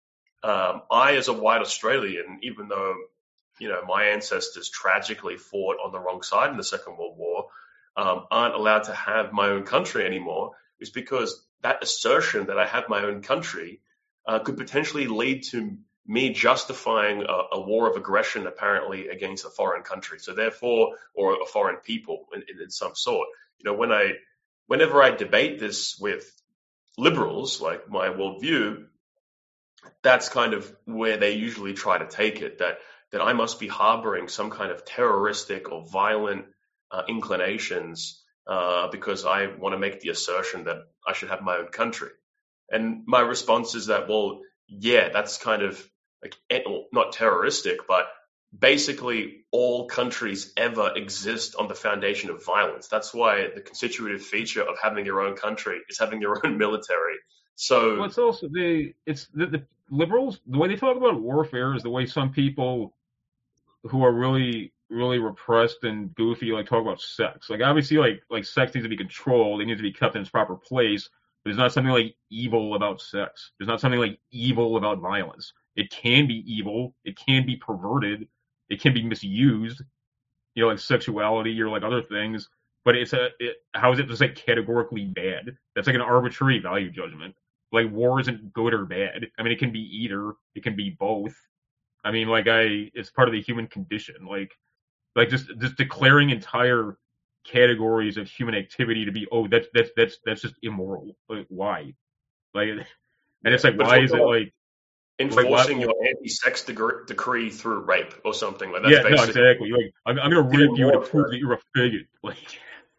I, as a white Australian, even though my ancestors tragically fought on the wrong side in the Second World War, aren't allowed to have my own country anymore, is because that assertion that I have my own country could potentially lead to me justifying a war of aggression, apparently, against a foreign country. So therefore, or a foreign people in some sort. Whenever I debate this with liberals, like my worldview, that's kind of where they usually try to take it, that I must be harboring some kind of terroristic or violent inclinations because I want to make the assertion that I should have my own country. And my response is that, well, yeah, that's kind of like not terroristic, but basically all countries ever exist on the foundation of violence. That's why the constitutive feature of having your own country is having your own military. So it's also the liberals, the way they talk about warfare is the way some people who are really, really repressed and goofy like talk about sex. Like obviously like sex needs to be controlled, it needs to be kept in its proper place. There's not something like evil about sex. There's not something like evil about violence. It can be evil. It can be perverted. It can be misused, like sexuality or like other things. But how is it just like categorically bad? That's like an arbitrary value judgment. Like war isn't good or bad. I mean, it can be either. It can be both. I mean, it's part of the human condition. Like just declaring entire categories of human activity to be that's just immoral. Like why? Like, and it's like why is it like enforcing your anti-sex decree through rape or something like that? Yeah, no, exactly. Like I'm gonna rape you to prove that you're a faggot. Like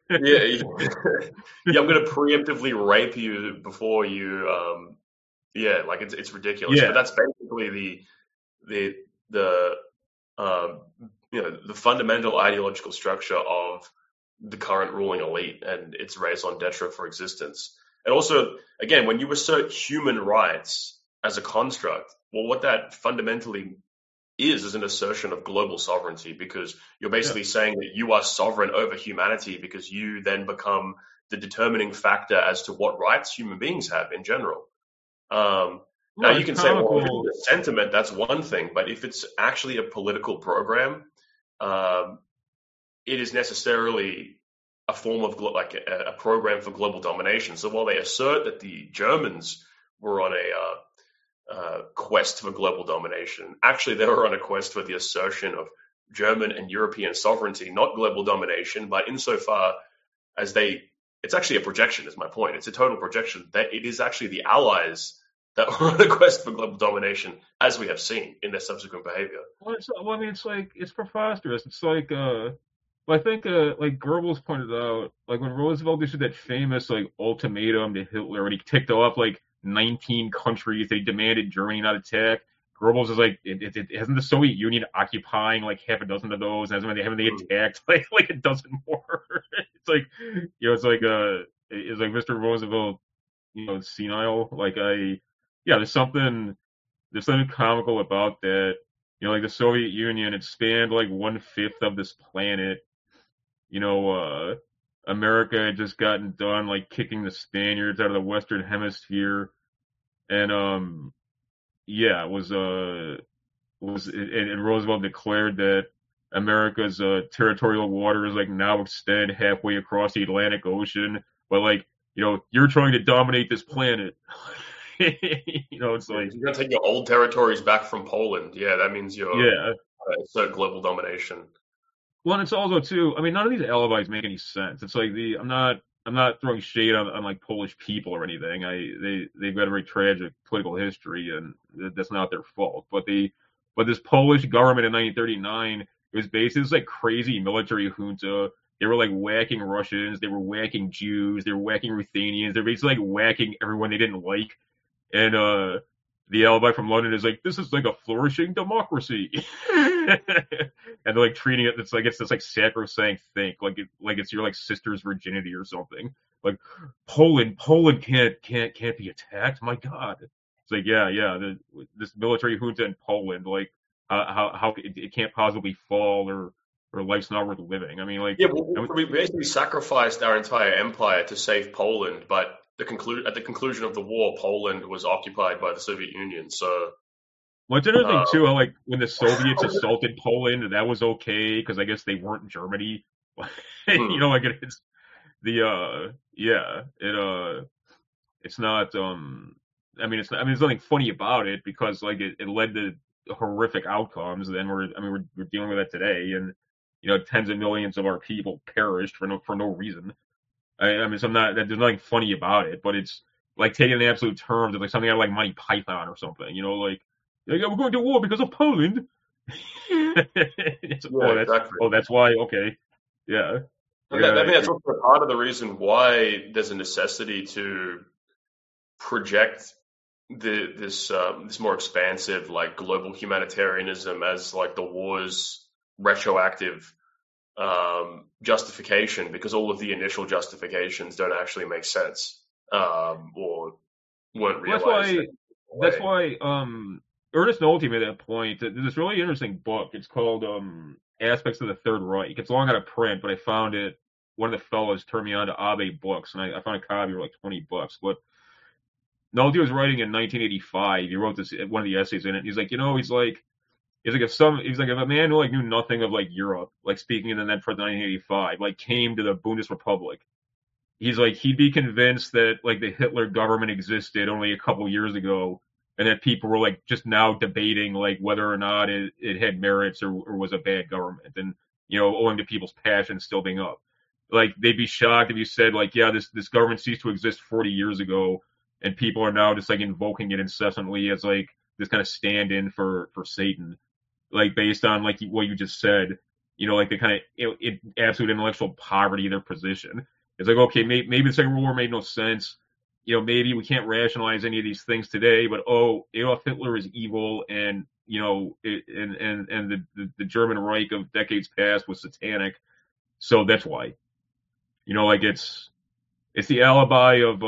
yeah, I'm gonna preemptively rape you before you. Like it's ridiculous. Yeah. But that's basically the fundamental ideological structure of the current ruling elite and its raison d'etre for existence. And also, again, when you assert human rights as a construct, well, what that fundamentally is an assertion of global sovereignty, because you're basically saying that you are sovereign over humanity because you then become the determining factor as to what rights human beings have in general. Now, you can say, well, if it's a sentiment, that's one thing, but if it's actually a political program, it is necessarily a form of a program for global domination. So while they assert that the Germans were on a quest for global domination, actually they were on a quest for the assertion of German and European sovereignty, not global domination, but insofar as it's actually a projection, is my point. It's a total projection. That it is actually the Allies that were on a quest for global domination, as we have seen in their subsequent behavior. Well, it's preposterous. It's like Well, I think, like Goebbels pointed out, like when Roosevelt issued that famous like ultimatum to Hitler, when he ticked off like 19 countries, they demanded Germany not attack. Goebbels is like, hasn't the Soviet Union occupying like half a dozen of those? Haven't they Mm. attacked like a dozen more? It's like, it's like Mr. Roosevelt, senile. Yeah, there's something comical about that. Like the Soviet Union, it spanned like 1/5 of this planet. you know, uh, America had just gotten done like kicking the Spaniards out of the Western Hemisphere, and yeah, it and Roosevelt declared that America's territorial waters like now extend halfway across the Atlantic Ocean, but like you're trying to dominate this planet. It's Yeah, like, if you're going to take your old territories back from Poland, yeah, that means you're yeah. assert global domination. Well, and it's also too. I mean, none of these alibis make any sense. It's like I'm not throwing shade on like Polish people or anything. They've got a very tragic political history, and that's not their fault. But this Polish government in 1939, it was basically this like crazy military junta. They were like whacking Russians, they were whacking Jews, they were whacking Ruthenians. They're basically like whacking everyone they didn't like. And the alibi from London is like, this is like a flourishing democracy. And they're like treating it's like it's this like sacrosanct thing, like it's your like sister's virginity or something. Like Poland can't be attacked. My God, it's like yeah, this military junta in Poland, like how it can't possibly fall, or life's not worth living. I mean, like, Yeah, well, we basically sacrificed our entire empire to save Poland, but at the conclusion of the war, Poland was occupied by the Soviet Union. So, what's interesting uh, too, how like when the Soviets assaulted Poland, that was okay because I guess they weren't Germany. hmm. Like it's the yeah, it's not I mean there's nothing funny about it because like it led to horrific outcomes. Then we're dealing with that today, and tens of millions of our people perished for no reason. I mean, so I'm not there's nothing funny about it, but it's like taking the absolute terms of like something out of like Monty Python or something. Yeah, we're going to war because of Poland. Yeah, exactly. That's why. Okay, yeah, And I yeah, think that's also part of the reason why there's a necessity to project this more expansive like global humanitarianism as like the war's retroactive justification, because all of the initial justifications don't actually make sense, or weren't Well, realized in a that's way. why Ernest Nolte made that point. There's this really interesting book. It's called Aspects of the Third Reich. It's long out of print, but I found it. One of the fellows turned me on to Abe Books, and I found a copy for like $20. But Nolte was writing in 1985. He wrote this one of the essays in it. He's like, if a man who like knew nothing of like Europe, like speaking in the net for 1985, like came to the Bundesrepublik, he's like he'd be convinced that like the Hitler government existed only a couple years ago, and that people were like just now debating like whether or not it had merits, or was a bad government, and owing to people's passions still being up. Like they'd be shocked if you said like, yeah, this government ceased to exist 40 years ago, and people are now just like invoking it incessantly as like this kind of stand-in for Satan, like based on like what you just said, like the kind of absolute intellectual poverty of their position. It's like, okay, maybe the Second World War made no sense. Maybe we can't rationalize any of these things today, but Adolf Hitler is evil, and the German Reich of decades past was satanic, so that's why. Like it's the alibi of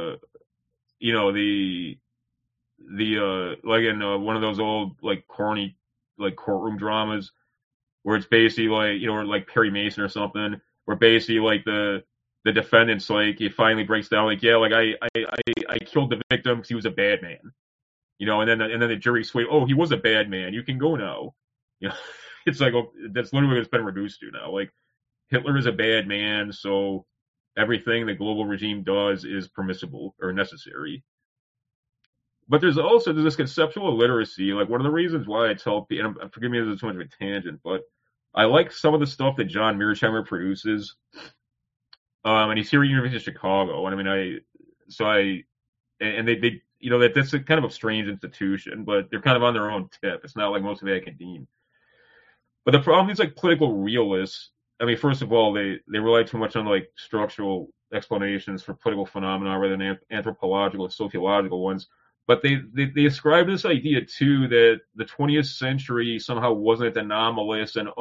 the like in one of those old like corny like courtroom dramas where it's basically like or like Perry Mason or something, where basically like the defendant's like it finally breaks down like, yeah, like I killed the victim because he was a bad man, and then the jury sway, oh, he was a bad man, you can go now. you know it's like, oh, that's literally what it's been reduced to now. Like Hitler is a bad man, so everything the global regime does is permissible or necessary. But there's this conceptual illiteracy. Like one of the reasons why I tell people, and forgive me if this is too much of a tangent, but I like some of the stuff that John Mearsheimer produces. And he's here at University of Chicago, and I mean, and they that's a kind of a strange institution, but they're kind of on their own tip. It's not like most of the academe. But the problem is like political realists. I mean, first of all, they rely too much on like structural explanations for political phenomena rather than anthropological and sociological ones. But they ascribe this idea too that the 20th century somehow wasn't anomalous, and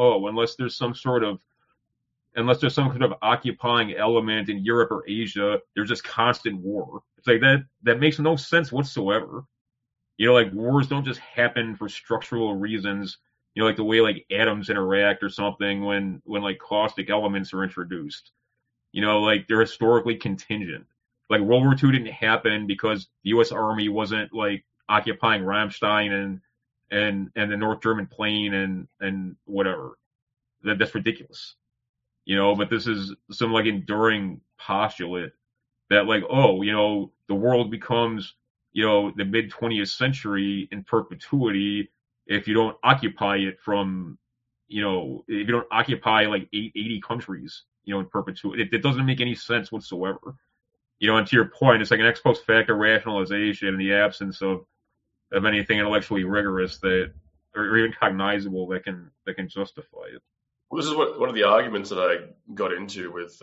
unless there's some kind of occupying element in Europe or Asia, there's just constant war. It's like that makes no sense whatsoever. Like wars don't just happen for structural reasons. Like the way like atoms interact or something when like caustic elements are introduced. Like they're historically contingent. Like World War II didn't happen because the U.S. Army wasn't like occupying Ramstein and the North German plain and whatever. That's ridiculous. But this is some like enduring postulate that like, the world becomes, the mid 20th century in perpetuity if you don't occupy it from, if you don't occupy like 80 countries, in perpetuity. It doesn't make any sense whatsoever. And to your point, it's like an ex post facto rationalization in the absence of anything intellectually rigorous that, or even cognizable that can justify it. Well, this is one of the arguments that I got into with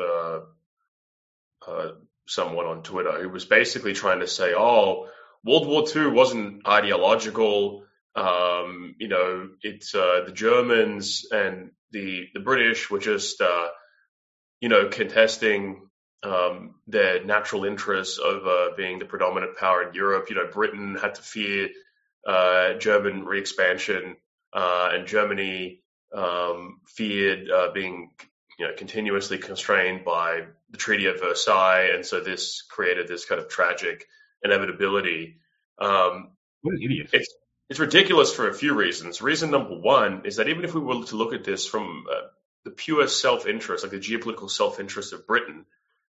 someone on Twitter who was basically trying to say, "Oh, World War II wasn't ideological. It's the Germans and the British were just contesting their natural interests over being the predominant power in Europe. Britain had to fear German re-expansion, and Germany feared being continuously constrained by the Treaty of Versailles, and so this created this kind of tragic inevitability." What an idiot! It's ridiculous for a few reasons. Reason number one is that even if we were to look at this from the pure self-interest, like the geopolitical self-interest of Britain,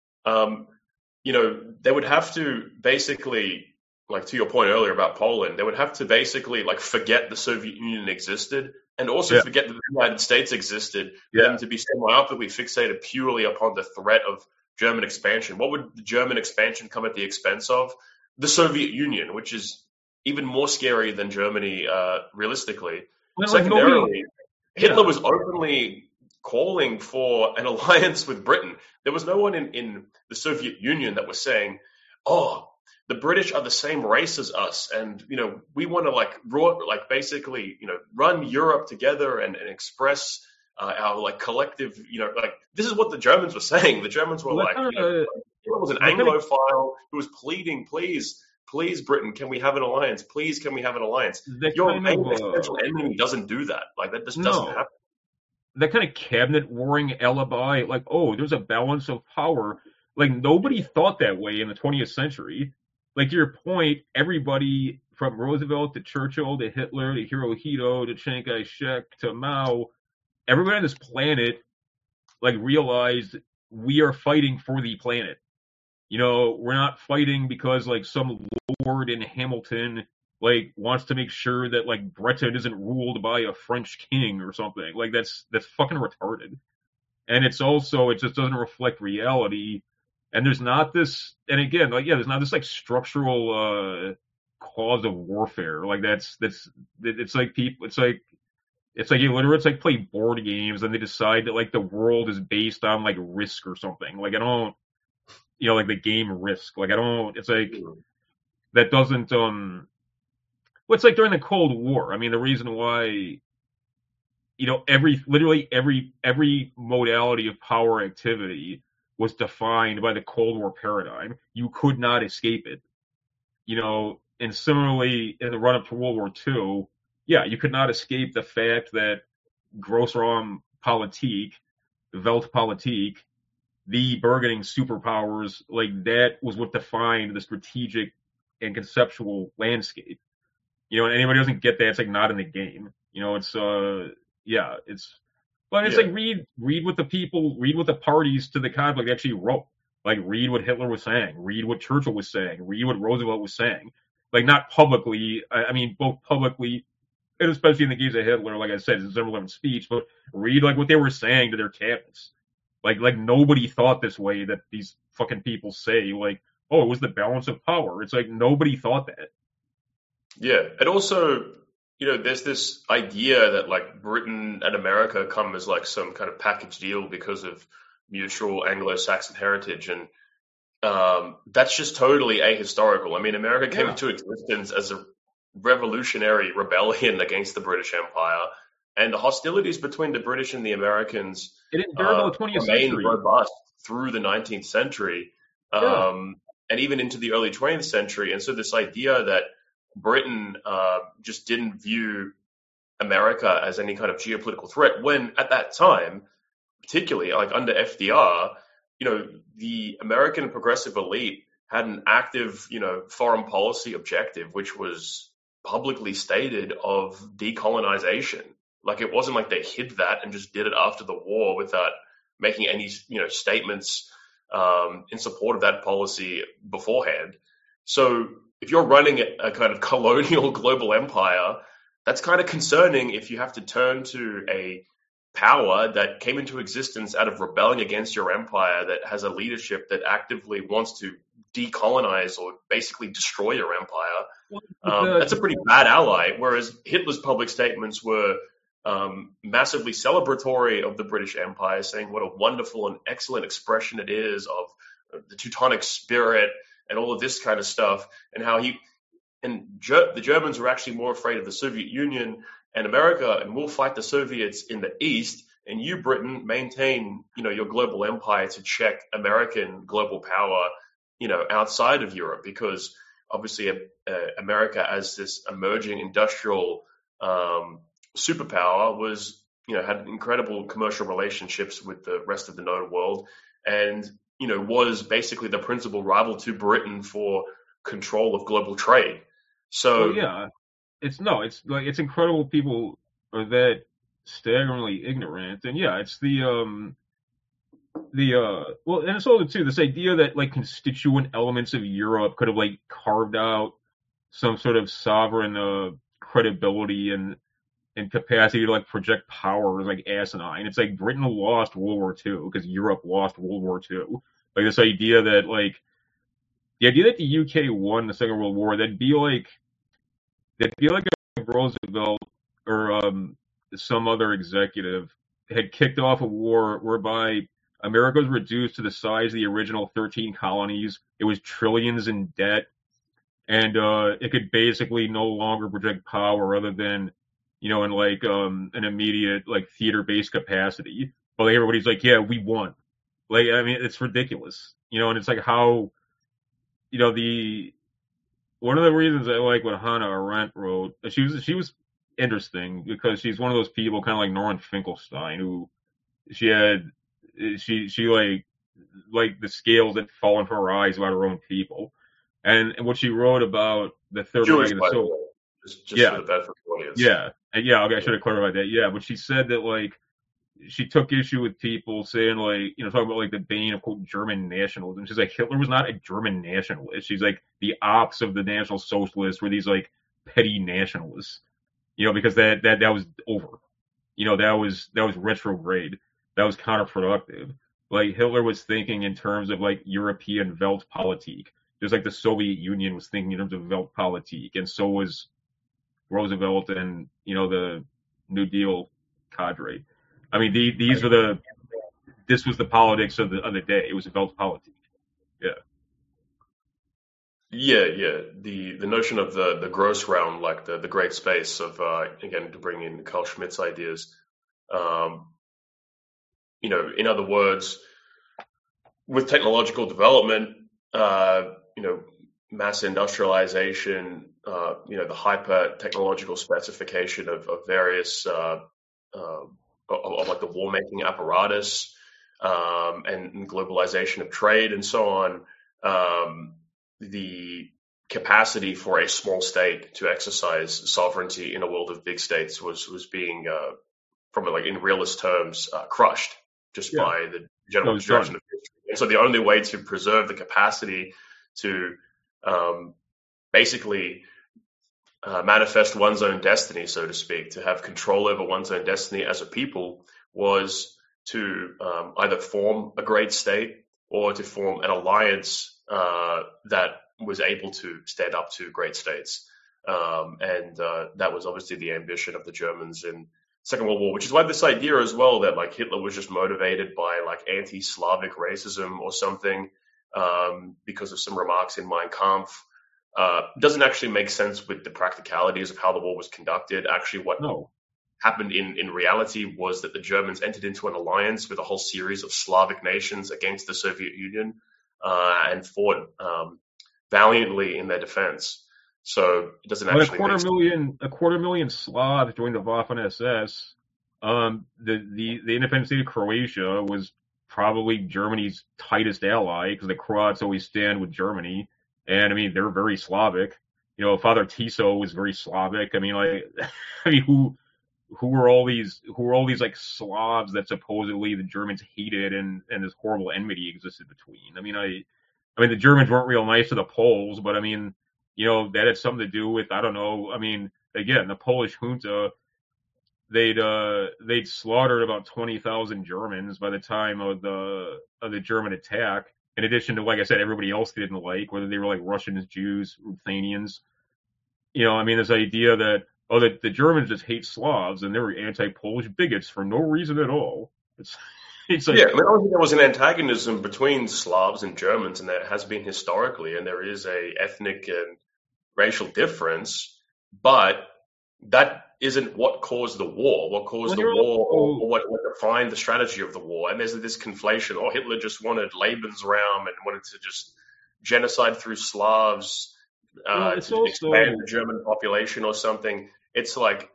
they would have to basically, like to your point earlier about Poland, they would have to basically like forget the Soviet Union existed and also forget that the United States existed for them to be so myopically fixated purely upon the threat of German expansion. What would the German expansion come at the expense of? The Soviet Union, which is even more scary than Germany, realistically. Well, secondarily, Hitler was openly calling for an alliance with Britain. There was no one in the Soviet Union that was saying, "Oh, the British are the same race as us, and we want to basically run Europe together and express our collective this is what the Germans were saying. The Germans were Hitler was an Anglophile who was pleading, please, Britain, can we have an alliance? Please, can we have an alliance? Your main potential enemy doesn't do that. That just doesn't happen. That kind of cabinet warring alibi, there's a balance of power. Nobody thought that way in the 20th century. To your point, everybody from Roosevelt to Churchill to Hitler to Hirohito to Chiang Kai-shek to Mao, everybody on this planet realized we are fighting for the planet. We're not fighting because some lord in Hamilton wants to make sure that Britain isn't ruled by a French king or something. That's fucking retarded. And it just doesn't reflect reality. And there's not this, and again, there's not this structural cause of warfare. It's like people, it's like illiterates play board games and they decide that the world is based on Risk or something. I don't, the game Risk. That doesn't, it's during the Cold War. I mean, the reason why, literally every modality of power activity was defined by the Cold War paradigm. You could not escape it. And similarly in the run-up to World War II, you could not escape the fact that Grossraumpolitik, Weltpolitik, the bargaining superpowers, that was what defined the strategic and conceptual landscape. And anybody who doesn't get that, it's not in the game. Read what the people, read what the parties to the conflict actually wrote. Read what Hitler was saying, read what Churchill was saying, read what Roosevelt was saying. Not publicly, I mean, both publicly, and especially in the case of Hitler, like I said, it's a similar speech, but read what they were saying to their cabinets. Nobody thought this way that these fucking people say, it was the balance of power. It's nobody thought that. Yeah. And also, there's this idea that like Britain and America come as like some kind of package deal because of mutual Anglo-Saxon heritage, and that's just totally ahistorical. I mean, America came Yeah. into existence as a revolutionary rebellion against the British Empire, and the hostilities between the British and the Americans It endured the 20th remained century. robust through the 19th century, Yeah. and even into the early 20th century. And so this idea that Britain just didn't view America as any kind of geopolitical threat, when at that time, particularly like under FDR, the American progressive elite had an active, foreign policy objective, which was publicly stated of decolonization. Like it wasn't like they hid that and just did it after the war without making any, statements in support of that policy beforehand. So if you're running a kind of colonial global empire, that's kind of concerning if you have to turn to a power that came into existence out of rebelling against your empire, that has a leadership that actively wants to decolonize or basically destroy your empire. Well, That's a pretty bad ally. Whereas Hitler's public statements were massively celebratory of the British Empire, saying what a wonderful and excellent expression it is of the Teutonic spirit and all of this kind of stuff, and how the Germans were actually more afraid of the Soviet Union and America, and we'll fight the Soviets in the East, and you, Britain, maintain, your global empire to check American global power, outside of Europe, because obviously America as this emerging industrial superpower was, had incredible commercial relationships with the rest of the known world, and, was basically the principal rival to Britain for control of global trade. So, well, yeah, it's incredible people are that staggeringly ignorant, and yeah, it's well, and it's also too this idea that like constituent elements of Europe could have like carved out some sort of sovereign credibility and capacity to like project power is like asinine. It's like Britain lost World War II because Europe lost World War II. Like this idea that like the idea that the UK won the Second World War, that'd be like if Roosevelt or some other executive had kicked off a war whereby America was reduced to the size of the original 13 colonies. It was trillions in debt, and it could basically no longer project power other than, in like an immediate like theater-based capacity. But like, everybody's like, yeah, we won. Like, I mean, it's ridiculous, and it's like how, the one of the reasons I like what Hannah Arendt wrote, she was interesting because she's one of those people, kind of like Norman Finkelstein, who she like the scales that fall into her eyes about her own people, and what she wrote about the Third Jewish, Reich and by the so way, just yeah, for the benefit of the audience. yeah, and yeah, okay, I should have clarified that. Yeah, but she said that like she took issue with people saying like, talking about like the bane of quote German nationalism. She's like, Hitler was not a German nationalist. She's like, the ops of the National Socialists were these like petty nationalists, because that was over. That was retrograde. That was counterproductive. Like Hitler was thinking in terms of like European Weltpolitik, just like the Soviet Union was thinking in terms of Weltpolitik, and so was Roosevelt and the New Deal cadre. I mean, this was the politics of the day. It was Weltpolitik. Yeah. Yeah. The notion of the Grossraum, like the great space of again, to bring in Carl Schmitt's ideas. In other words, with technological development, mass industrialization, the hyper technological specification of various of like the war making apparatus, and globalization of trade and so on, the capacity for a small state to exercise sovereignty in a world of big states was being, from like in realist terms, crushed just by the general destruction of history. And so the only way to preserve the capacity to basically manifest one's own destiny, so to speak, to have control over one's own destiny as a people, was to either form a great state or to form an alliance that was able to stand up to great states. And that was obviously the ambition of the Germans in Second World War, which is why this idea as well that like Hitler was just motivated by like anti-Slavic racism or something because of some remarks in Mein Kampf doesn't actually make sense with the practicalities of how the war was conducted. Actually, what happened in reality was that the Germans entered into an alliance with a whole series of Slavic nations against the Soviet Union and fought valiantly in their defense. So it doesn't actually a quarter million Slavs joined the Waffen SS. The independent state of Croatia was probably Germany's tightest ally because the Croats always stand with Germany, and I mean they're very Slavic. You know, Father Tiso was very Slavic. I mean, who were all these like Slavs that supposedly the Germans hated and this horrible enmity existed between? I mean the Germans weren't real nice to the Poles, but I mean, you know, that had something to do with, I don't know. I mean, again, the Polish junta, they'd slaughtered about 20,000 Germans by the time of the German attack. In addition to, like I said, everybody else they didn't like, whether they were like Russians, Jews, Ruthenians. You know, I mean, this idea that the Germans just hate Slavs and they were anti-Polish bigots for no reason at all. It's like, yeah, I mean, I don't think there was an antagonism between Slavs and Germans, and there has been historically, and there is a ethnic and racial difference, but that isn't what caused the war. What caused the war, or what defined the strategy of the war? And there's this conflation. Oh, Hitler just wanted Lebensraum and wanted to just genocide through Slavs to expand the German population or something. It's like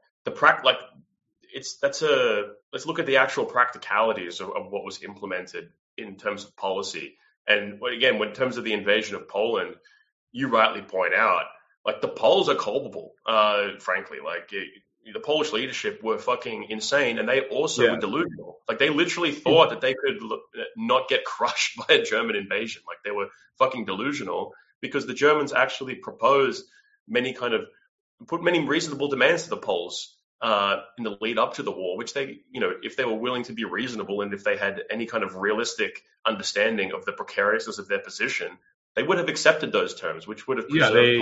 let's look at the actual practicalities of what was implemented in terms of policy. And again, in terms of the invasion of Poland, you rightly point out, like the Poles are culpable, frankly. Like the Polish leadership were fucking insane, and they also were delusional. Like they literally thought that they could not get crushed by a German invasion. Like they were fucking delusional because the Germans actually put many reasonable demands to the Poles in the lead up to the war, which they, you know, if they were willing to be reasonable and if they had any kind of realistic understanding of the precariousness of their position, they would have accepted those terms, which would have preserved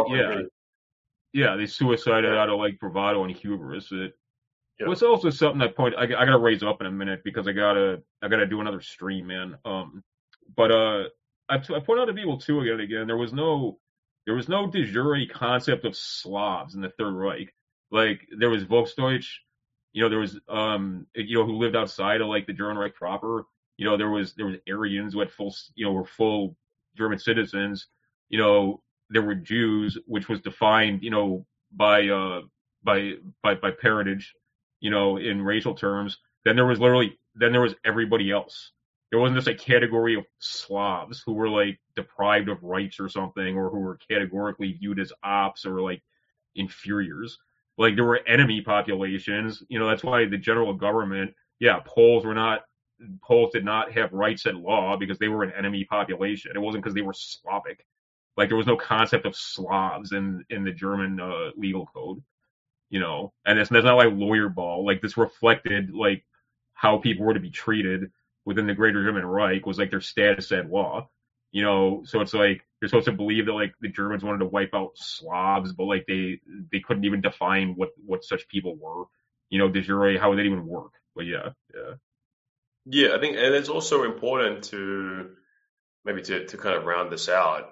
they suicided out of like bravado and hubris. It's also something I gotta raise up in a minute because I gotta do another stream, man. But I point out to people too again, there was no de jure concept of Slavs in the Third Reich. Like there was Volksdeutsch, you know, there was who lived outside of like the German Reich proper. You know, there was Aryans who had were full German citizens. You know, there were Jews, which was defined, you know, by parentage, you know, in racial terms. Then there was everybody else. There wasn't just a category of Slavs who were like deprived of rights or something, or who were categorically viewed as ops or like inferiors. Like there were enemy populations, you know, that's why the general government, Poles did not have rights at law because they were an enemy population. It wasn't because they were Slavic. Like there was no concept of Slavs in the German legal code, you know, and that's not like lawyer ball. Like this reflected like how people were to be treated within the Greater German Reich was like their status at law. You know, so it's like you're supposed to believe that like the Germans wanted to wipe out Slavs, but like they couldn't even define what such people were. You know, de jure, how would that even work? But yeah. I think, and it's also important to maybe to kind of round this out,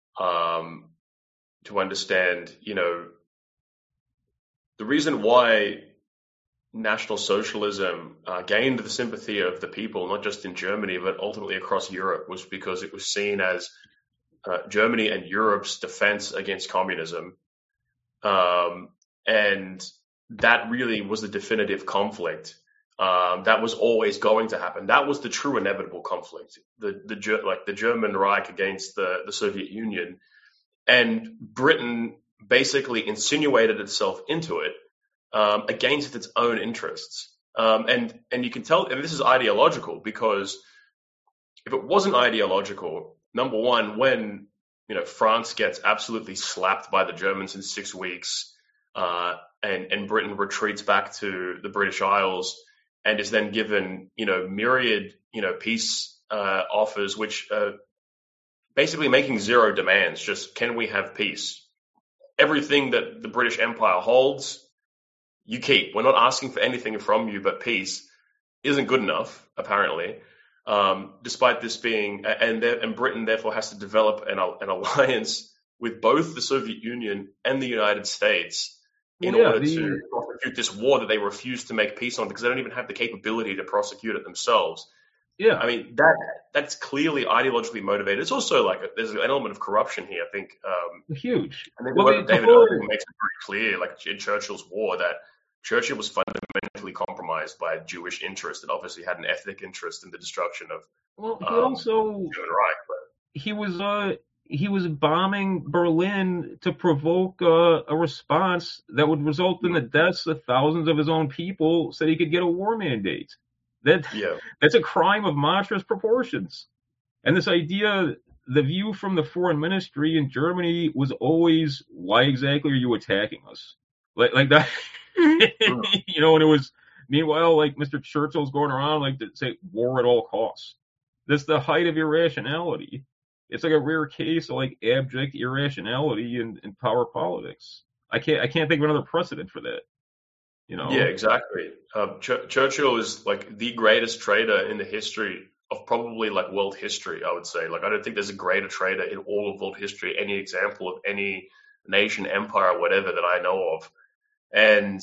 to understand, you know, the reason why National Socialism gained the sympathy of the people, not just in Germany, but ultimately across Europe, was because it was seen as Germany and Europe's defense against communism. And that really was the definitive conflict. That was always going to happen. That was the true inevitable conflict, the German Reich against the Soviet Union. And Britain basically insinuated itself into it against its own interests. And you can tell, and this is ideological, because if it wasn't ideological, number one, when France gets absolutely slapped by the Germans in 6 weeks, and Britain retreats back to the British Isles and is then given myriad peace offers, which basically making zero demands, just can we have peace? everything that the British Empire holds, you keep. We're not asking for anything from you but peace. Isn't good enough, apparently. Despite this being, and Britain therefore has to develop an alliance with both the Soviet Union and the United States in order to prosecute this war that they refuse to make peace on because they don't even have the capability to prosecute it themselves. Yeah, I mean that's clearly ideologically motivated. It's also like there's an element of corruption here. I think huge. I think the work of David Irving makes it very clear, like in Churchill's war, that Churchill was fundamentally compromised by a Jewish interest that obviously had an ethnic interest in the destruction of he also German Reich. But he was bombing Berlin to provoke a response that would result in the deaths of thousands of his own people, so he could get a war mandate. That's a crime of monstrous proportions. And this idea, the view from the foreign ministry in Germany was always, why exactly are you attacking us? Like that, and it was, meanwhile, like Mr. Churchill's going around like to say war at all costs. That's the height of irrationality. It's like a rare case of like abject irrationality in power politics. I can't think of another precedent for that. Yeah, exactly. Churchill is like the greatest traitor in the history of probably like world history, I would say. Like, I don't think there's a greater traitor in all of world history, any example of any nation, empire, whatever that I know of. And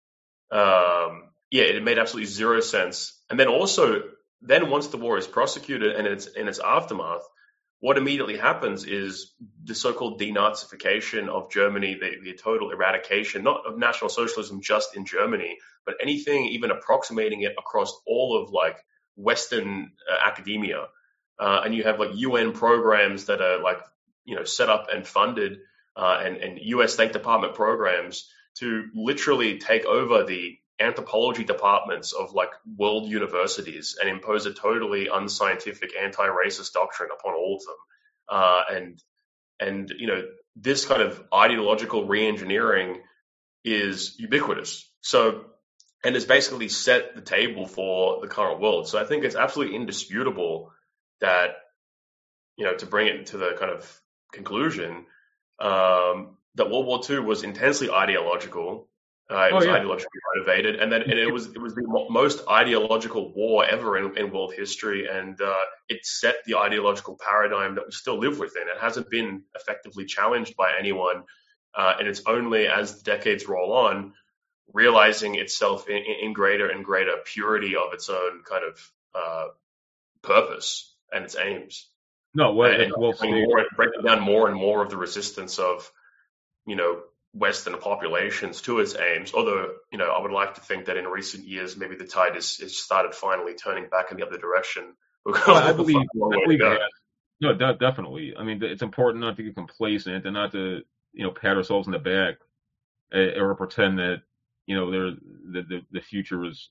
it made absolutely zero sense. And then also, once the war is prosecuted and it's in its aftermath, what immediately happens is the so-called denazification of Germany, the total eradication, not of National Socialism just in Germany, but anything even approximating it across all of like Western academia. And you have like UN programs that are like, set up and funded and US State Department programs to literally take over the anthropology departments of like world universities and impose a totally unscientific anti-racist doctrine upon all of them. And this kind of ideological re-engineering is ubiquitous. So, and it's basically set the table for the current world. So I think it's absolutely indisputable that, to bring it to the kind of conclusion, that World War II was intensely ideological. It was ideologically motivated, and it was the most ideological war ever in world history, and it set the ideological paradigm that we still live within. It hasn't been effectively challenged by anyone, and it's only as the decades roll on, realizing itself in greater and greater purity of its own kind of purpose and its aims. Breaking down more and more of the resistance of, Western populations to its aims. Although, I would like to think that in recent years, maybe the tide has started finally turning back in the other direction. I believe that. No, definitely. I mean, it's important not to get complacent and not to, pat ourselves in the back or pretend that, the future is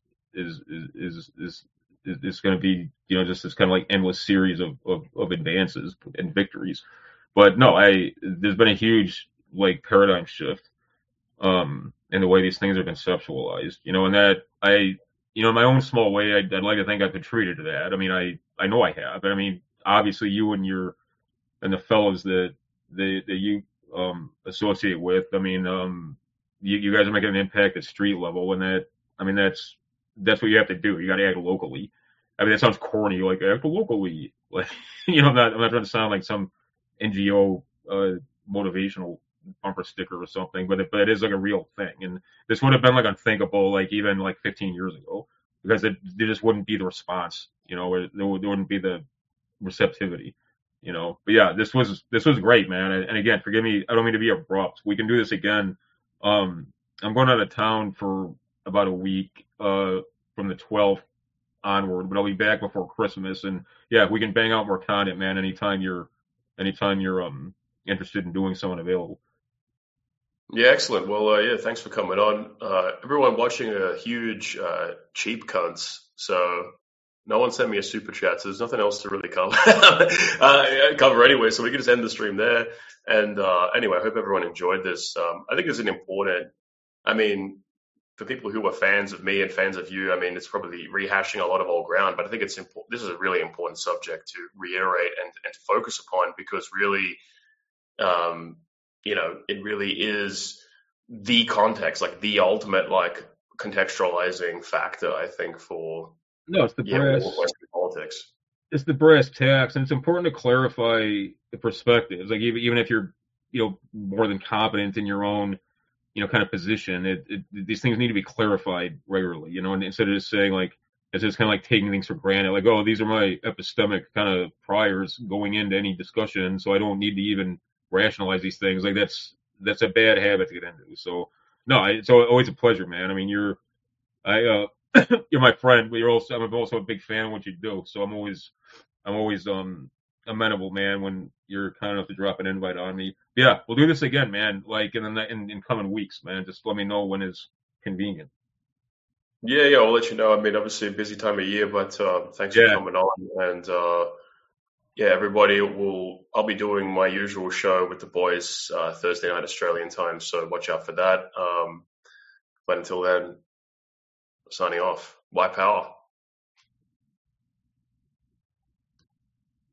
going to be, just this kind of like endless series of advances and victories. But no, there's been a huge like paradigm shift in the way these things are conceptualized, and that in my own small way, I'd like to think I've contributed to that. I mean, I know I have. I mean, obviously you and the fellows that you associate with, I mean, you guys are making an impact at street level, and that's what you have to do. You got to act locally. I mean, that sounds corny, like act locally. Like, I'm not trying to sound like some NGO motivational bumper sticker or something, but it is like a real thing. And this would have been like unthinkable, like even like 15 years ago, because there just wouldn't be the response, there wouldn't be the receptivity, But yeah, this was great, man. And again, forgive me, I don't mean to be abrupt. We can do this again. I'm going out of town for about a week from the 12th onward, but I'll be back before Christmas. And yeah, we can bang out more content, man. Anytime you're interested in doing something available. Yeah, excellent. Well, thanks for coming on. Everyone watching a huge cheap cunts, so no one sent me a super chat, so there's nothing else to really cover anyway, so we can just end the stream there. And anyway, I hope everyone enjoyed this. I think it's an important, for people who are fans of me and fans of you, it's probably rehashing a lot of old ground, but I think it's important. This is a really important subject to reiterate and to focus upon, because really, it really is the context, like the ultimate, like contextualizing factor, I think, for No, all Western politics. it's the brass tacks, and it's important to clarify the perspectives. Like even if you're more than competent in your own kind of position, these things need to be clarified regularly. And instead of just saying like it's just kind of like taking things for granted, like, oh, these are my epistemic kind of priors going into any discussion, so I don't need to even rationalize these things. Like that's a bad habit to get into. So no, it's always a pleasure, man. I mean, you're my friend, but I'm also a big fan of what you do. So I'm always amenable, man, when you're kind enough to drop an invite on me. But yeah, we'll do this again, man. Like in coming weeks, man. Just let me know when is convenient. Yeah, I'll let you know. I mean, obviously a busy time of year, but thanks for Yeah, coming on. And yeah, everybody I'll be doing my usual show with the boys Thursday night Australian time, so watch out for that. But until then, signing off. Bye, power.